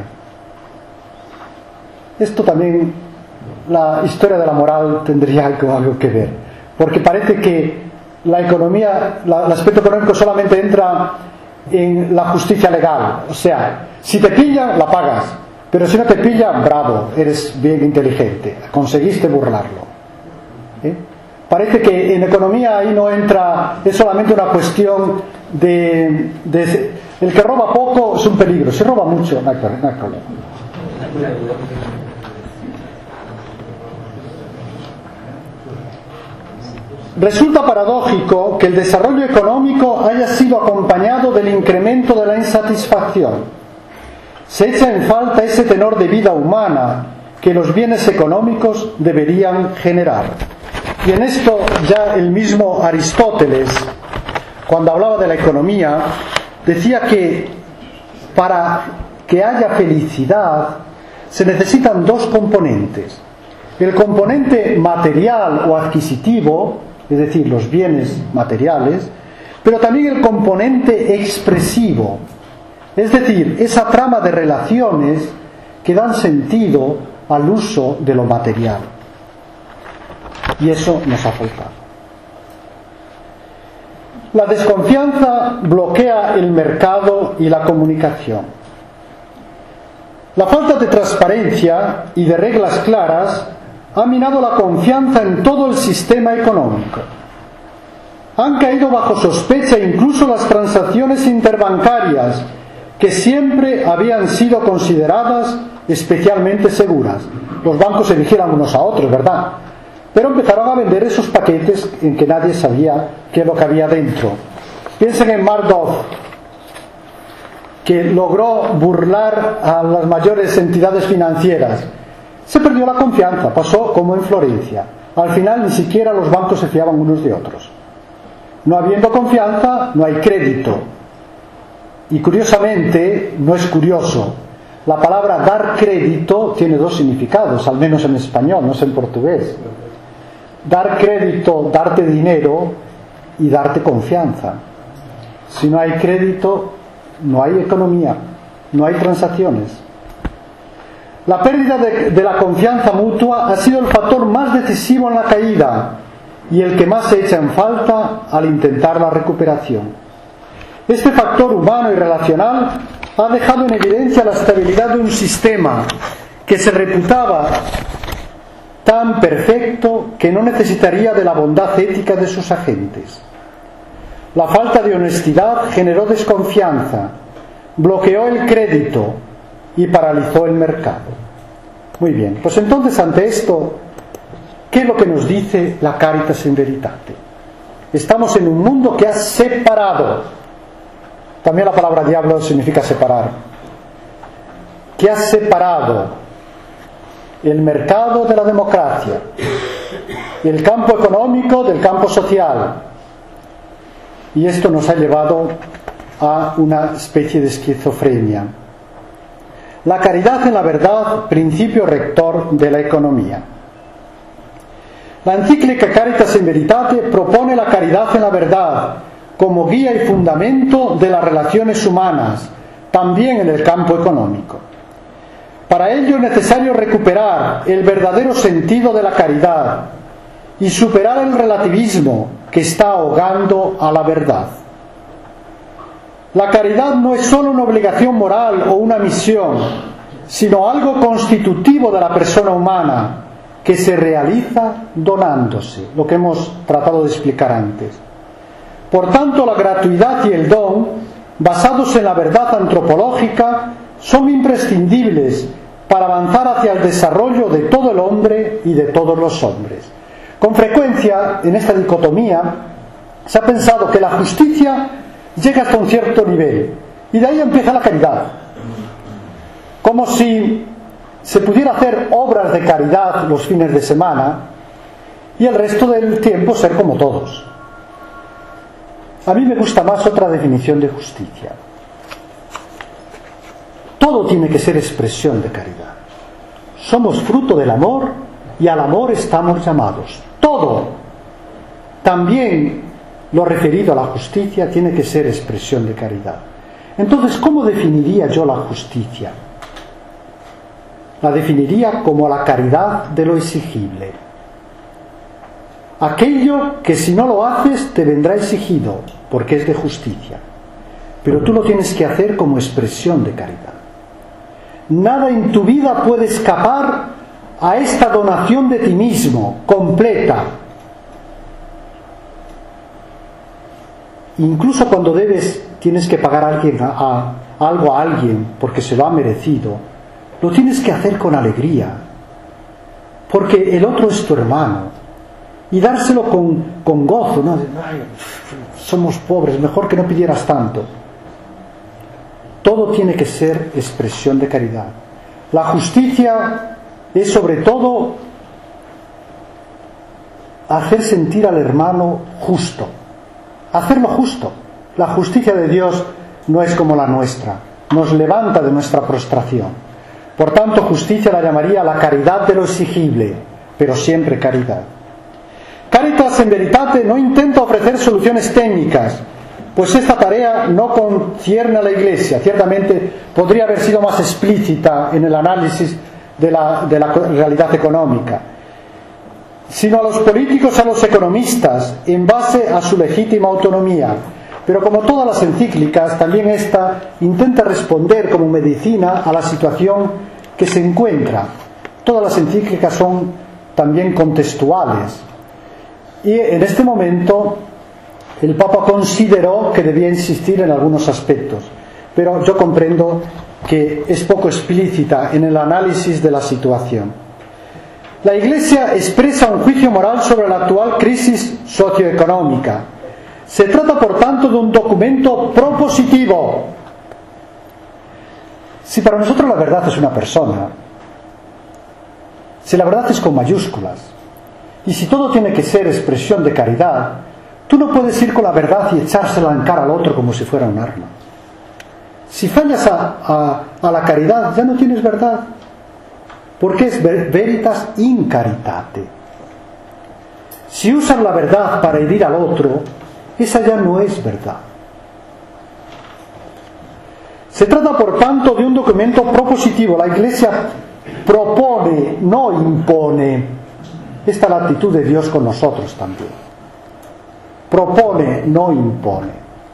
Esto también, la historia de la moral tendría algo que ver, porque parece que la economía, el aspecto económico solamente entra en la justicia legal. O sea, si te pillan, la pagas, pero si no te pillan, bravo, eres bien inteligente, conseguiste burlarlo. Parece que en economía ahí no entra, es solamente una cuestión de el que roba poco es un peligro, si roba mucho no hay problema. Resulta paradójico que el desarrollo económico haya sido acompañado del incremento de la insatisfacción. Se echa en falta ese tenor de vida humana que los bienes económicos deberían generar. Y en esto ya el mismo Aristóteles, cuando hablaba de la economía, decía que para que haya felicidad se necesitan dos componentes. El componente material o adquisitivo, es decir, los bienes materiales, pero también el componente expresivo, es decir, esa trama de relaciones que dan sentido al uso de lo material. Y eso nos ha faltado. La desconfianza bloquea el mercado y la comunicación. La falta de transparencia y de reglas claras ha minado la confianza en todo el sistema económico. Han caído bajo sospecha incluso las transacciones interbancarias, que siempre habían sido consideradas especialmente seguras. Los bancos se vigilan unos a otros, ¿verdad? Pero empezaron a vender esos paquetes en que nadie sabía qué es lo que había dentro. Piensen en Madoff, que logró burlar a las mayores entidades financieras. Se perdió la confianza, pasó como en Florencia. Al final ni siquiera los bancos se fiaban unos de otros. No habiendo confianza, no hay crédito. Y curiosamente, no es curioso, la palabra dar crédito tiene dos significados, al menos en español, no es en portugués. Dar crédito, darte dinero, y darte confianza. Si no hay crédito, no hay economía, no hay transacciones. La pérdida de la confianza mutua ha sido el factor más decisivo en la caída y el que más se echa en falta al intentar la recuperación. Este factor humano y relacional ha dejado en evidencia la estabilidad de un sistema que se reputaba tan perfecto que no necesitaría de la bondad ética de sus agentes. La falta de honestidad generó desconfianza, bloqueó el crédito y paralizó el mercado. Muy bien, pues entonces ante esto, ¿qué es lo que nos dice la Caritas in Veritate? Estamos en un mundo que ha separado. También la palabra diablo significa separar. Que ha separado el mercado de la democracia, el campo económico del campo social. Y esto nos ha llevado a una especie de esquizofrenia. La caridad en la verdad, principio rector de la economía. La encíclica Caritas in Veritate propone la caridad en la verdad como guía y fundamento de las relaciones humanas, también en el campo económico. Para ello es necesario recuperar el verdadero sentido de la caridad y superar el relativismo que está ahogando a la verdad. La caridad no es solo una obligación moral o una misión, sino algo constitutivo de la persona humana, que se realiza donándose, lo que hemos tratado de explicar antes. Por tanto, la gratuidad y el don, basados en la verdad antropológica, son imprescindibles para avanzar hacia el desarrollo de todo el hombre y de todos los hombres. Con frecuencia, en esta dicotomía, se ha pensado que la justicia llega hasta un cierto nivel y de ahí empieza la caridad. Como si se pudiera hacer obras de caridad los fines de semana y el resto del tiempo ser como todos. A mí me gusta más otra definición de justicia. Todo tiene que ser expresión de caridad. Somos fruto del amor y al amor estamos llamados. Todo, también lo referido a la justicia, tiene que ser expresión de caridad. Entonces, ¿cómo definiría yo la justicia? La definiría como la caridad de lo exigible. Aquello que si no lo haces te vendrá exigido, porque es de justicia. Pero tú lo tienes que hacer como expresión de caridad. Nada en tu vida puede escapar a esta donación de ti mismo, completa. Incluso cuando tienes que pagar algo a alguien porque se lo ha merecido, lo tienes que hacer con alegría, porque el otro es tu hermano, y dárselo con gozo, ¿no? Ay, somos pobres, mejor que no pidieras tanto. Todo tiene que ser expresión de caridad. La justicia es sobre todo hacer sentir al hermano justo, hacerlo justo. La justicia de Dios no es como la nuestra, nos levanta de nuestra prostración. Por tanto, justicia la llamaría la caridad de lo exigible, pero siempre caridad. Caritas in Veritate no intenta ofrecer soluciones técnicas, pues esta tarea no concierne a la Iglesia. Ciertamente podría haber sido más explícita en el análisis de la realidad económica, sino a los políticos, a los economistas, en base a su legítima autonomía. Pero como todas las encíclicas, también esta intenta responder como medicina a la situación que se encuentra. Todas las encíclicas son también contextuales. Y en este momento el Papa consideró que debía insistir en algunos aspectos, pero yo comprendo que es poco explícita en el análisis de la situación. La Iglesia expresa un juicio moral sobre la actual crisis socioeconómica. Se trata, por tanto, de un documento propositivo. Si para nosotros la verdad es una persona, si la verdad es con mayúsculas, y si todo tiene que ser expresión de caridad, tú no puedes ir con la verdad y echársela en cara al otro como si fuera un arma. Si fallas a la caridad, ya no tienes verdad, porque es veritas in caritate. Si usas la verdad para herir al otro, esa ya no es verdad. Se trata, por tanto, de un documento propositivo. La Iglesia propone, no impone. Esta es la actitud de Dios con nosotros también. Propone, no impone.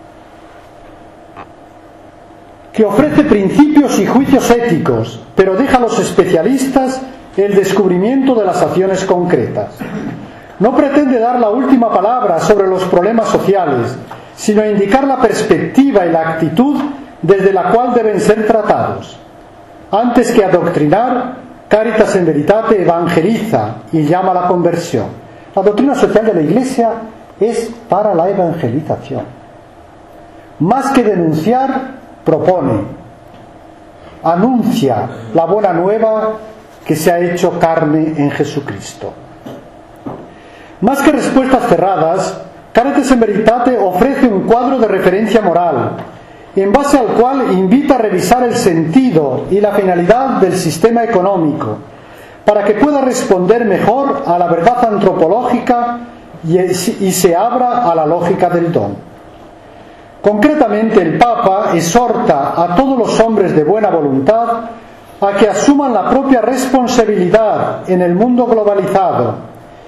Que ofrece principios y juicios éticos, pero deja a los especialistas el descubrimiento de las acciones concretas. No pretende dar la última palabra sobre los problemas sociales, sino indicar la perspectiva y la actitud desde la cual deben ser tratados. Antes que adoctrinar, Caritas in Veritate evangeliza y llama a la conversión. La doctrina social de la Iglesia es para la evangelización. Más que denunciar, propone, anuncia la buena nueva que se ha hecho carne en Jesucristo. Más que respuestas cerradas, Caritas in Veritate ofrece un cuadro de referencia moral, en base al cual invita a revisar el sentido y la finalidad del sistema económico, para que pueda responder mejor a la verdad antropológica y se abra a la lógica del don. Concretamente, el Papa exhorta a todos los hombres de buena voluntad a que asuman la propia responsabilidad en el mundo globalizado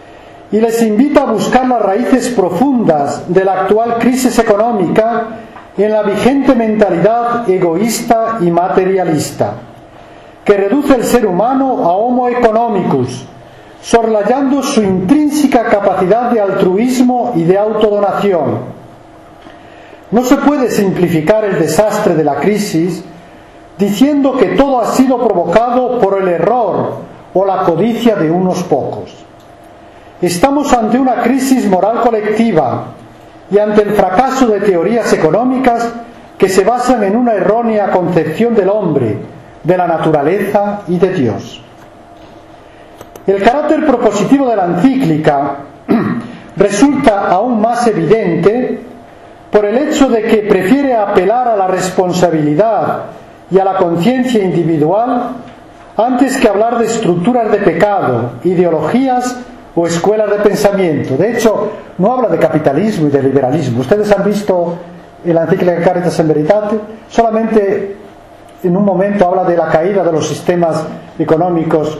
y les invita a buscar las raíces profundas de la actual crisis económica en la vigente mentalidad egoísta y materialista, que reduce el ser humano a homo economicus, soslayando su intrínseca capacidad de altruismo y de autodonación. No se puede simplificar el desastre de la crisis diciendo que todo ha sido provocado por el error o la codicia de unos pocos. Estamos ante una crisis moral colectiva y ante el fracaso de teorías económicas que se basan en una errónea concepción del hombre, de la naturaleza y de Dios. El carácter propositivo de la encíclica resulta aún más evidente por el hecho de que prefiere apelar a la responsabilidad y a la conciencia individual antes que hablar de estructuras de pecado, ideologías o escuelas de pensamiento. De hecho, no habla de capitalismo y de liberalismo. Ustedes han visto en la encíclica Caritas in Veritate, solamente en un momento habla de la caída de los sistemas económicos,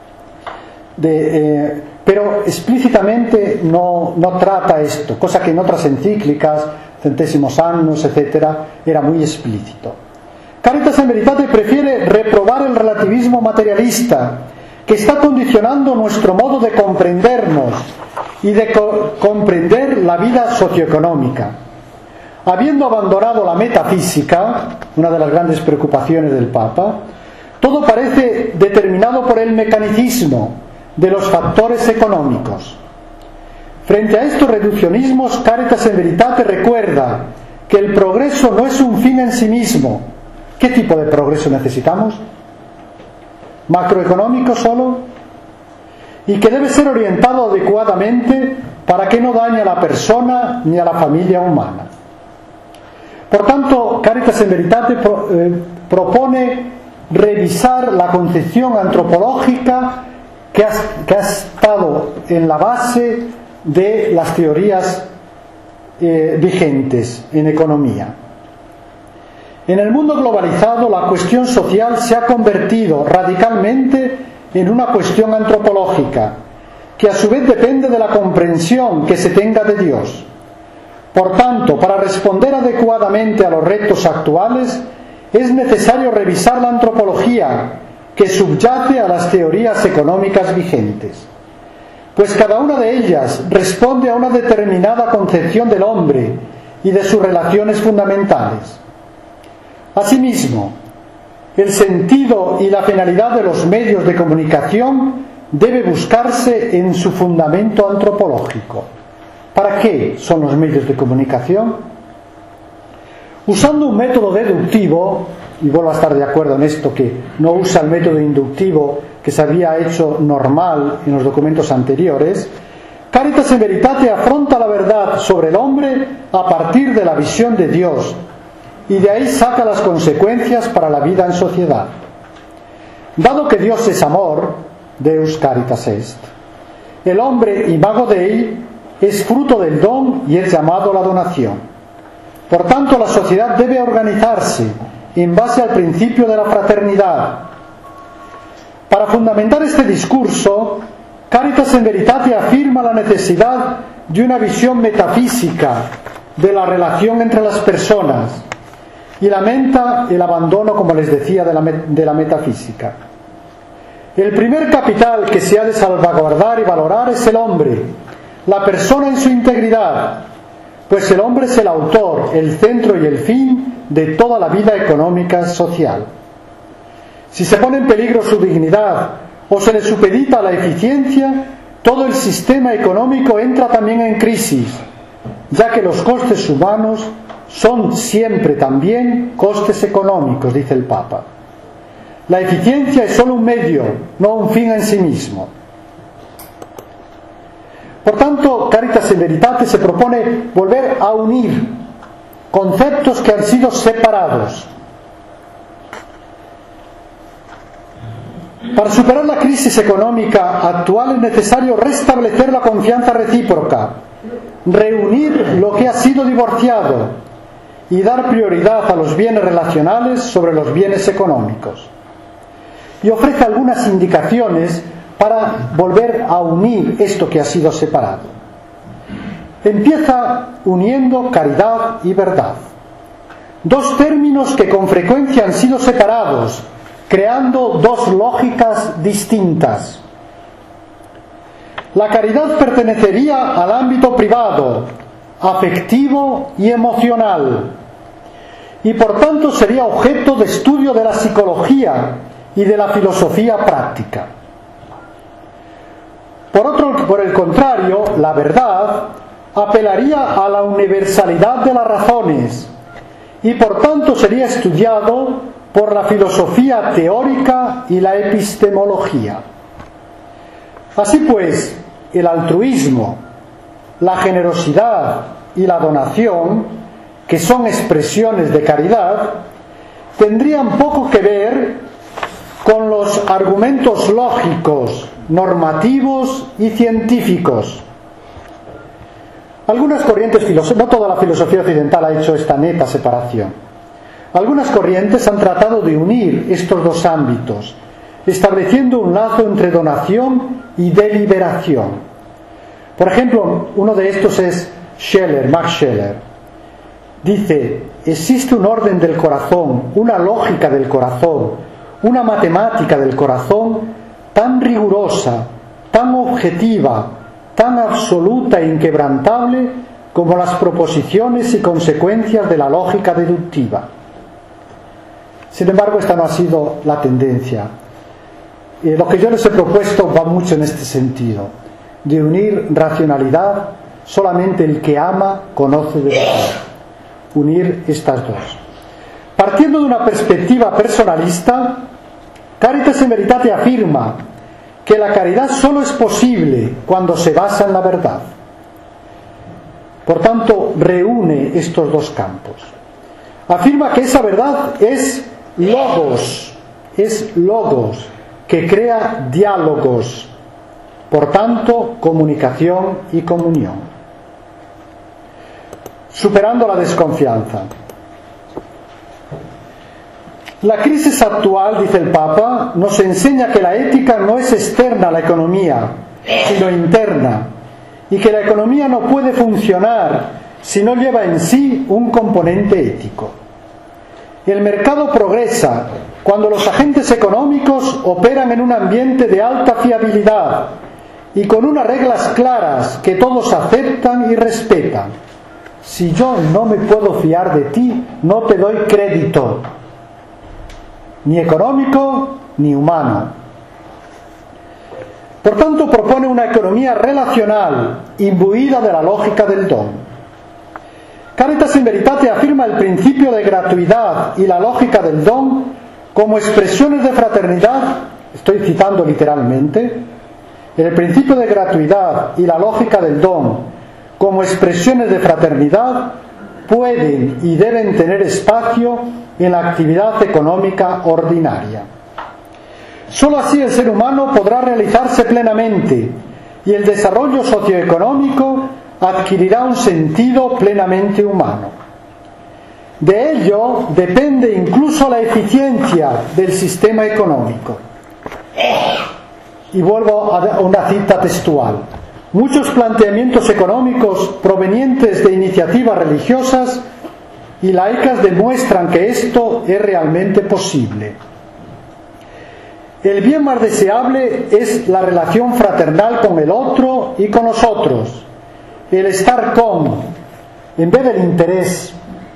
pero explícitamente no trata esto, cosa que en otras encíclicas, Centésimos Annus, etcétera, era muy explícito. Caritas in Veritate prefiere reprobar el relativismo materialista que está condicionando nuestro modo de comprendernos y de comprender la vida socioeconómica. Habiendo abandonado la metafísica, una de las grandes preocupaciones del Papa, todo parece determinado por el mecanicismo de los factores económicos. Frente a estos reduccionismos, Caritas in Veritate recuerda que el progreso no es un fin en sí mismo. ¿Qué tipo de progreso necesitamos? ¿Macroeconómico solo? Y que debe ser orientado adecuadamente para que no dañe a la persona ni a la familia humana. Por tanto, Caritas in Veritate propone revisar la concepción antropológica que ha estado en la base de las teorías vigentes en economía. En el mundo globalizado, la cuestión social se ha convertido radicalmente en una cuestión antropológica, que a su vez depende de la comprensión que se tenga de Dios. Por tanto, para responder adecuadamente a los retos actuales, es necesario revisar la antropología que subyace a las teorías económicas vigentes, pues cada una de ellas responde a una determinada concepción del hombre y de sus relaciones fundamentales. Asimismo, el sentido y la finalidad de los medios de comunicación debe buscarse en su fundamento antropológico. ¿Para qué son los medios de comunicación? Usando un método deductivo, y vuelvo a estar de acuerdo en esto, que no usa el método inductivo que se había hecho normal en los documentos anteriores, Caritas in Veritate afronta la verdad sobre el hombre a partir de la visión de Dios, y de ahí saca las consecuencias para la vida en sociedad. Dado que Dios es amor, Deus caritas est, el hombre, imago Dei, es fruto del don y es llamado a la donación. Por tanto, la sociedad debe organizarse en base al principio de la fraternidad. Para fundamentar este discurso, Caritas in Veritate afirma la necesidad de una visión metafísica de la relación entre las personas y lamenta el abandono, como les decía, de la metafísica. El primer capital que se ha de salvaguardar y valorar es el hombre, la persona en su integridad, pues el hombre es el autor, el centro y el fin de toda la vida económica social. Si se pone en peligro su dignidad o se le supedita la eficiencia, todo el sistema económico entra también en crisis, ya que los costes humanos son siempre también costes económicos, dice el Papa. La eficiencia es solo un medio, no un fin en sí mismo. Por tanto, Caritas in Veritate se propone volver a unir conceptos que han sido separados. Para superar la crisis económica actual es necesario restablecer la confianza recíproca, reunir lo que ha sido divorciado y dar prioridad a los bienes relacionales sobre los bienes económicos. Y ofrece algunas indicaciones para volver a unir esto que ha sido separado. Empieza uniendo caridad y verdad, dos términos que con frecuencia han sido separados, creando dos lógicas distintas. La caridad pertenecería al ámbito privado, afectivo y emocional, y por tanto sería objeto de estudio de la psicología y de la filosofía práctica. Por el contrario, la verdad apelaría a la universalidad de las razones y por tanto sería estudiado por la filosofía teórica y la epistemología. Así pues, el altruismo, la generosidad y la donación, que son expresiones de caridad, tendrían poco que ver con los argumentos lógicos, normativos y científicos. Algunas corrientes filosóficas, no toda la filosofía occidental ha hecho esta neta separación. Algunas corrientes han tratado de unir estos dos ámbitos, estableciendo un lazo entre donación y deliberación. Por ejemplo, uno de estos es Max Scheler. Dice: existe un orden del corazón, una lógica del corazón, una matemática del corazón tan rigurosa, tan objetiva, tan absoluta e inquebrantable como las proposiciones y consecuencias de la lógica deductiva. Sin embargo, esta no ha sido la tendencia. Lo que yo les he propuesto va mucho en este sentido, de unir racionalidad. Solamente el que ama conoce de verdad. Unir estas dos. Partiendo de una perspectiva personalista, Caritas in Veritate afirma que la caridad solo es posible cuando se basa en la verdad. Por tanto, reúne estos dos campos. Afirma que esa verdad es logos, que crea diálogos, por tanto, comunicación y comunión. Superando la desconfianza. La crisis actual, dice el Papa, nos enseña que la ética no es externa a la economía, sino interna, y que la economía no puede funcionar si no lleva en sí un componente ético. El mercado progresa cuando los agentes económicos operan en un ambiente de alta fiabilidad y con unas reglas claras que todos aceptan y respetan. Si yo no me puedo fiar de ti, no te doy crédito, ni económico ni humano. Por tanto, propone una economía relacional, imbuida de la lógica del don. Caritas in Veritate afirma el principio de gratuidad y la lógica del don como expresiones de fraternidad, estoy citando literalmente, el principio de gratuidad y la lógica del don como expresiones de fraternidad pueden y deben tener espacio en la actividad económica ordinaria. Solo así el ser humano podrá realizarse plenamente y el desarrollo socioeconómico adquirirá un sentido plenamente humano. De ello depende incluso la eficiencia del sistema económico. Y vuelvo a una cita textual. Muchos planteamientos económicos provenientes de iniciativas religiosas y laicas demuestran que esto es realmente posible. El bien más deseable es la relación fraternal con el otro y con los otros, el estar con, en vez del interés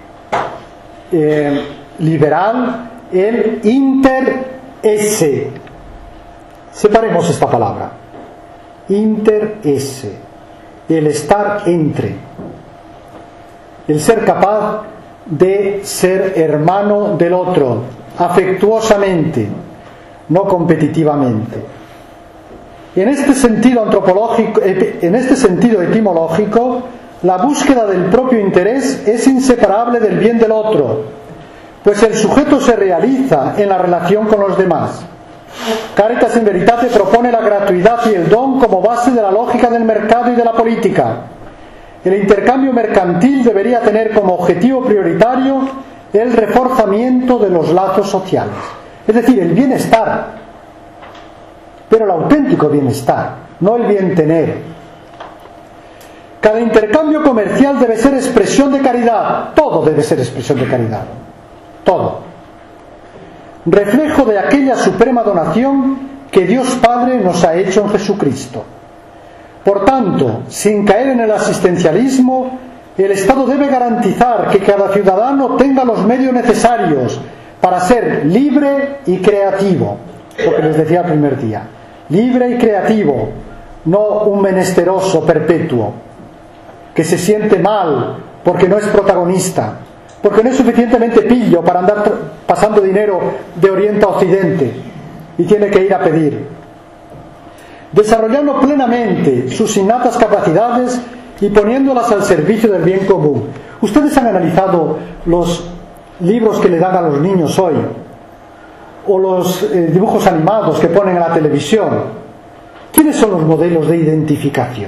liberal, el interesse. Separemos esta palabra. Interesse, el estar entre, el ser capaz de ser hermano del otro, afectuosamente, no competitivamente. En este sentido antropológico, en este sentido etimológico, la búsqueda del propio interés es inseparable del bien del otro, pues el sujeto se realiza en la relación con los demás. Caritas in Veritate propone la gratuidad y el don como base de la lógica del mercado y de la política. El intercambio mercantil debería tener como objetivo prioritario el reforzamiento de los lazos sociales, es decir, el bienestar. pero el auténtico bienestar, no el bien tener. Cada intercambio comercial debe ser expresión de caridad, todo debe ser expresión de caridad, todo. Reflejo de aquella suprema donación que Dios Padre nos ha hecho en Jesucristo. Por tanto, sin caer en el asistencialismo, el Estado debe garantizar que cada ciudadano tenga los medios necesarios para ser libre y creativo, lo que les decía el primer día, libre y creativo, no un menesteroso perpetuo, que se siente mal porque no es protagonista, porque no es suficientemente pillo para andar pasando dinero de Oriente a Occidente y tiene que ir a pedir. Desarrollando plenamente sus innatas capacidades y poniéndolas al servicio del bien común. Ustedes han analizado los libros que le dan a los niños hoy, o los dibujos animados que ponen en la televisión. ¿Quiénes son los modelos de identificación?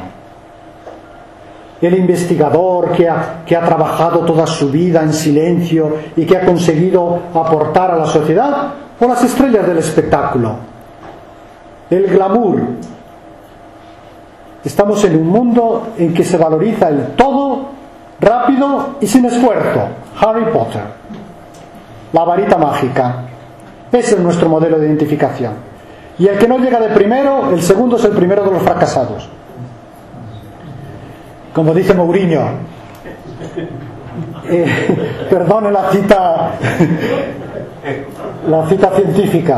El investigador que ha trabajado toda su vida en silencio y que ha conseguido aportar a la sociedad, o las estrellas del espectáculo. El glamour. Estamos en un mundo en que se valoriza el todo rápido y sin esfuerzo. Harry Potter, la varita mágica. Ese es nuestro modelo de identificación. Y el que no llega de primero, el segundo es el primero de los fracasados. Como dice Mourinho, perdone la cita científica,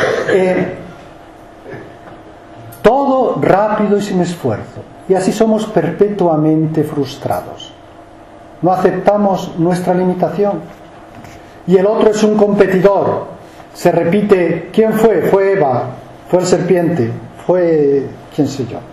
todo rápido y sin esfuerzo, y así somos perpetuamente frustrados. No aceptamos nuestra limitación, y el otro es un competidor. Se repite, ¿quién fue? Fue Eva, fue el serpiente, fue quién sé yo.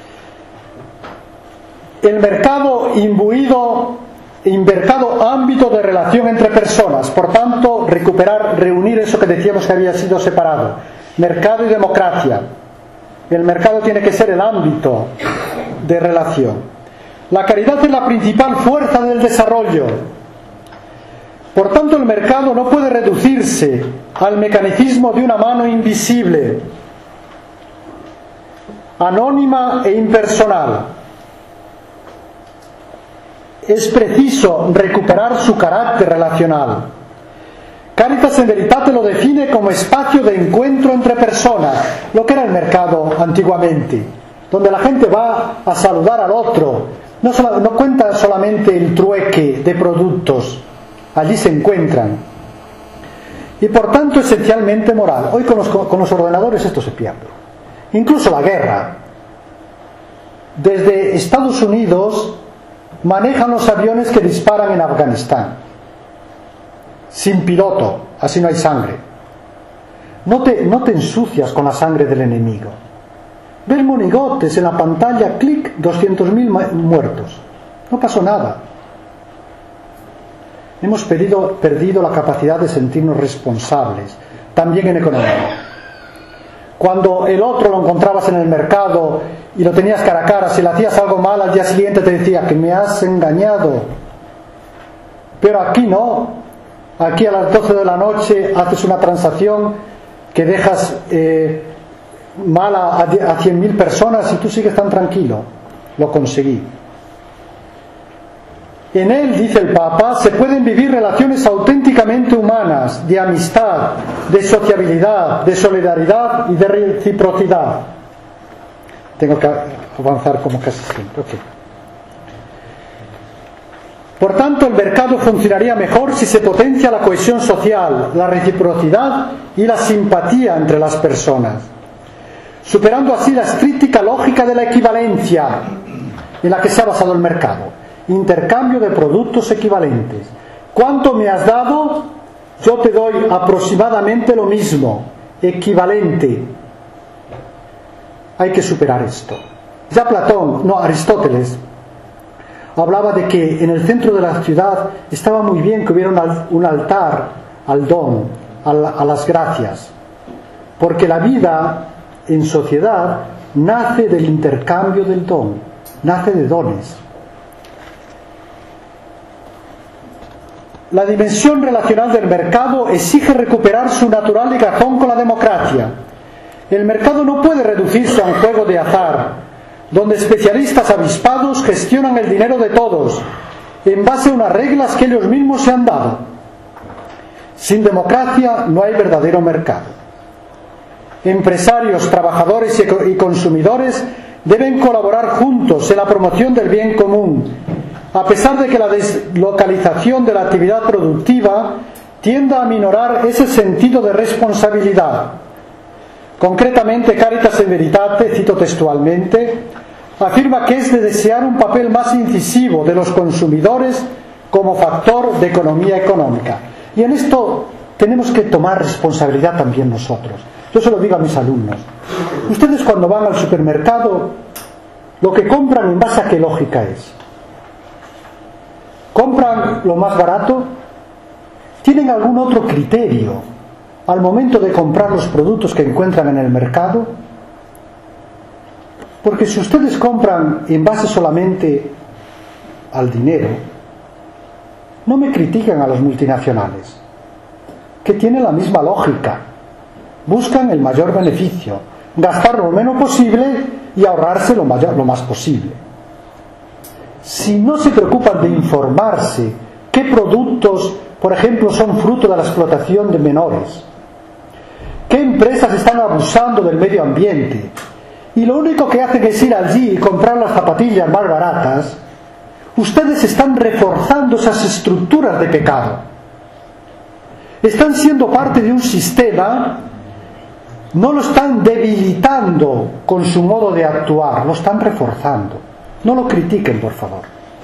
El mercado invertido ámbito de relación entre personas, por tanto, reunir eso que decíamos que había sido separado, mercado y democracia. El mercado tiene que ser el ámbito de relación. La caridad es la principal fuerza del desarrollo. Por tanto, el mercado no puede reducirse al mecanicismo de una mano invisible, anónima e impersonal. Es preciso recuperar su carácter relacional. Caritas en Veritate lo define como espacio de encuentro entre personas, lo que era el mercado antiguamente, donde la gente va a saludar al otro, no cuenta solamente el trueque de productos, allí se encuentran. Y por tanto esencialmente moral. Hoy con los ordenadores esto se pierde. Incluso la guerra. Desde Estados Unidos manejan los aviones que disparan en Afganistán. Sin piloto, así no hay sangre. No te ensucias con la sangre del enemigo. Ves monigotes en la pantalla, clic, 200.000 muertos. No pasó nada. Hemos perdido la capacidad de sentirnos responsables, también en economía. Cuando el otro lo encontrabas en el mercado y lo tenías cara a cara, si le hacías algo mal, al día siguiente te decía que me has engañado. Pero aquí no. Aquí a las 12 de la noche haces una transacción que dejas mal a 100.000 personas y tú sigues tan tranquilo. Lo conseguí. En él, dice el Papa, se pueden vivir relaciones auténticamente humanas, de amistad, de sociabilidad, de solidaridad y de reciprocidad. Tengo que avanzar como casi siempre. Okay. Por tanto, el mercado funcionaría mejor si se potencia la cohesión social, la reciprocidad y la simpatía entre las personas, superando así la estricta lógica de la equivalencia en la que se ha basado el mercado. Intercambio de productos equivalentes. ¿Cuánto me has dado? Yo te doy aproximadamente lo mismo. Equivalente. Hay que superar esto. Ya Aristóteles hablaba de que en el centro de la ciudad estaba muy bien que hubiera un altar al don, a las gracias, porque la vida en sociedad nace del intercambio del don, nace de dones. La dimensión relacional del mercado exige recuperar su natural ligazón con la democracia, El mercado no puede reducirse a un juego de azar, donde especialistas avispados gestionan el dinero de todos, en base a unas reglas que ellos mismos se han dado. Sin democracia no hay verdadero mercado. Empresarios, trabajadores y consumidores deben colaborar juntos en la promoción del bien común, a pesar de que la deslocalización de la actividad productiva tienda a minorar ese sentido de responsabilidad. Concretamente, Caritas in Veritate, cito textualmente, afirma que es de desear un papel más incisivo de los consumidores como factor de economía económica. Y en esto tenemos que tomar responsabilidad también nosotros. Yo se lo digo a mis alumnos. Ustedes cuando van al supermercado, lo que compran, ¿en base a qué lógica es? ¿Compran lo más barato? ¿Tienen algún otro criterio al momento de comprar los productos que encuentran en el mercado? Porque si ustedes compran en base solamente al dinero, no me critiquen a los multinacionales, que tienen la misma lógica. Buscan el mayor beneficio, gastar lo menos posible y ahorrarse lo más posible. Si no se preocupan de informarse qué productos, por ejemplo, son fruto de la explotación de menores, qué empresas están abusando del medio ambiente, y lo único que hacen es ir allí y comprar las zapatillas más baratas, ustedes están reforzando esas estructuras de pecado. Están siendo parte de un sistema. No lo están debilitando con su modo de actuar, lo están reforzando. No lo critiquen, por favor.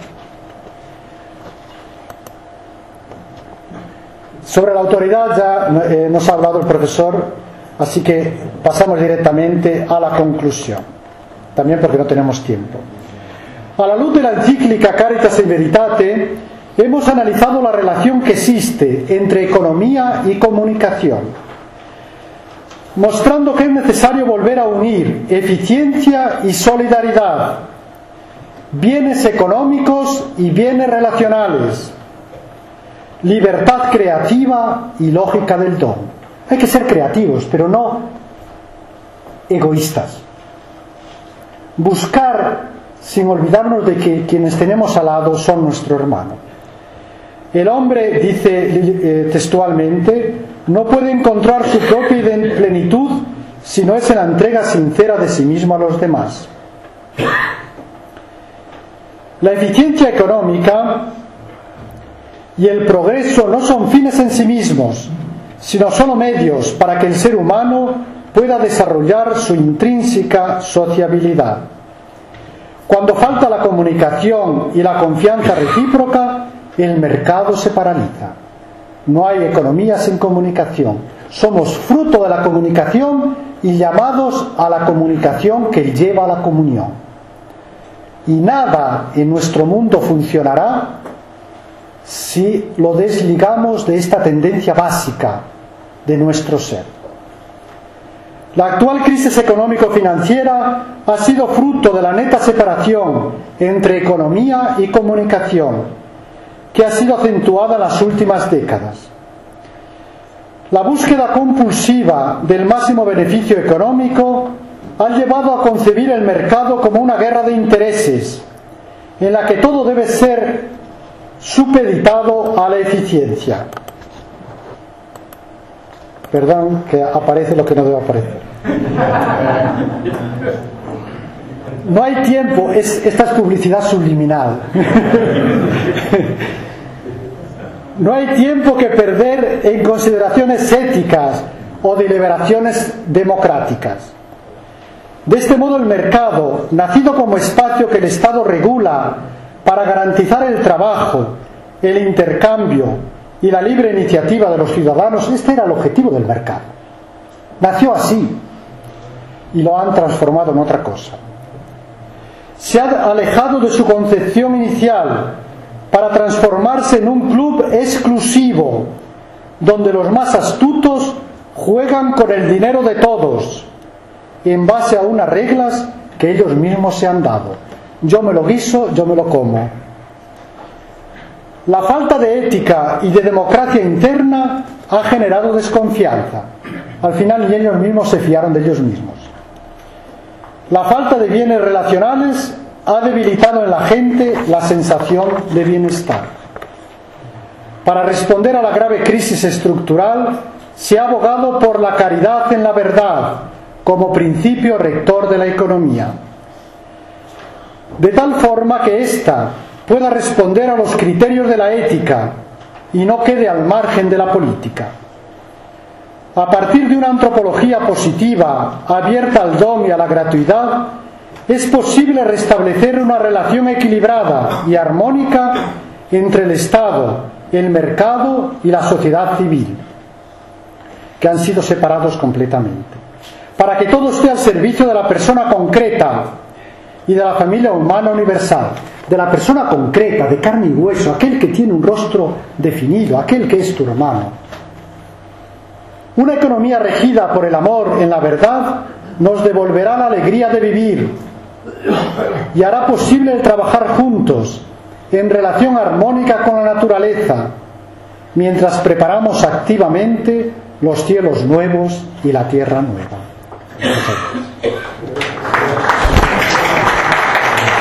Sobre la autoridad ya nos ha hablado el profesor, así que pasamos directamente a la conclusión, también porque no tenemos tiempo. A la luz de la encíclica Caritas in Veritate, hemos analizado la relación que existe entre economía y comunicación, mostrando que es necesario volver a unir eficiencia y solidaridad, bienes económicos y bienes relacionales, libertad creativa y lógica del don. Hay que ser creativos, pero no egoístas. Buscar, sin olvidarnos de que quienes tenemos al lado son nuestro hermano. El hombre, dice textualmente, no puede encontrar su propia plenitud si no es en la entrega sincera de sí mismo a los demás. La eficiencia económica y el progreso no son fines en sí mismos, sino solo medios para que el ser humano pueda desarrollar su intrínseca sociabilidad. Cuando falta la comunicación y la confianza recíproca, el mercado se paraliza. No hay economía sin comunicación. Somos fruto de la comunicación y llamados a la comunicación que lleva a la comunión. Y nada en nuestro mundo funcionará si lo desligamos de esta tendencia básica de nuestro ser. La actual crisis económico-financiera ha sido fruto de la neta separación entre economía y comunicación, que ha sido acentuada en las últimas décadas. La búsqueda compulsiva del máximo beneficio económico ha llevado a concebir el mercado como una guerra de intereses, en la que todo debe ser supeditado a la eficiencia. Perdón, que aparece lo que no debe aparecer. No hay tiempo, esta es publicidad subliminal. No hay tiempo que perder en consideraciones éticas o deliberaciones democráticas. De este modo, el mercado, nacido como espacio que el Estado regula para garantizar el trabajo, el intercambio y la libre iniciativa de los ciudadanos, este era el objetivo del mercado. Nació así y lo han transformado en otra cosa. Se ha alejado de su concepción inicial para transformarse en un club exclusivo, donde los más astutos juegan con el dinero de todos, en base a unas reglas que ellos mismos se han dado. Yo me lo guiso, yo me lo como. La falta de ética y de democracia interna ha generado desconfianza. al final ni ellos mismos se fiaron de ellos mismos. La falta de bienes relacionales ha debilitado en la gente la sensación de bienestar. Para responder a la grave crisis estructural, se ha abogado por la caridad en la verdad como principio rector de la economía, de tal forma que ésta pueda responder a los criterios de la ética y no quede al margen de la política. A partir de una antropología positiva, abierta al don y a la gratuidad, es posible restablecer una relación equilibrada y armónica entre el Estado, el mercado y la sociedad civil, que han sido separados completamente, para que todo esté al servicio de la persona concreta y de la familia humana universal, de la persona concreta, de carne y hueso, aquel que tiene un rostro definido, aquel que es tu hermano. Una economía regida por el amor en la verdad nos devolverá la alegría de vivir y hará posible el trabajar juntos, en relación armónica con la naturaleza, mientras preparamos activamente los cielos nuevos y la tierra nueva.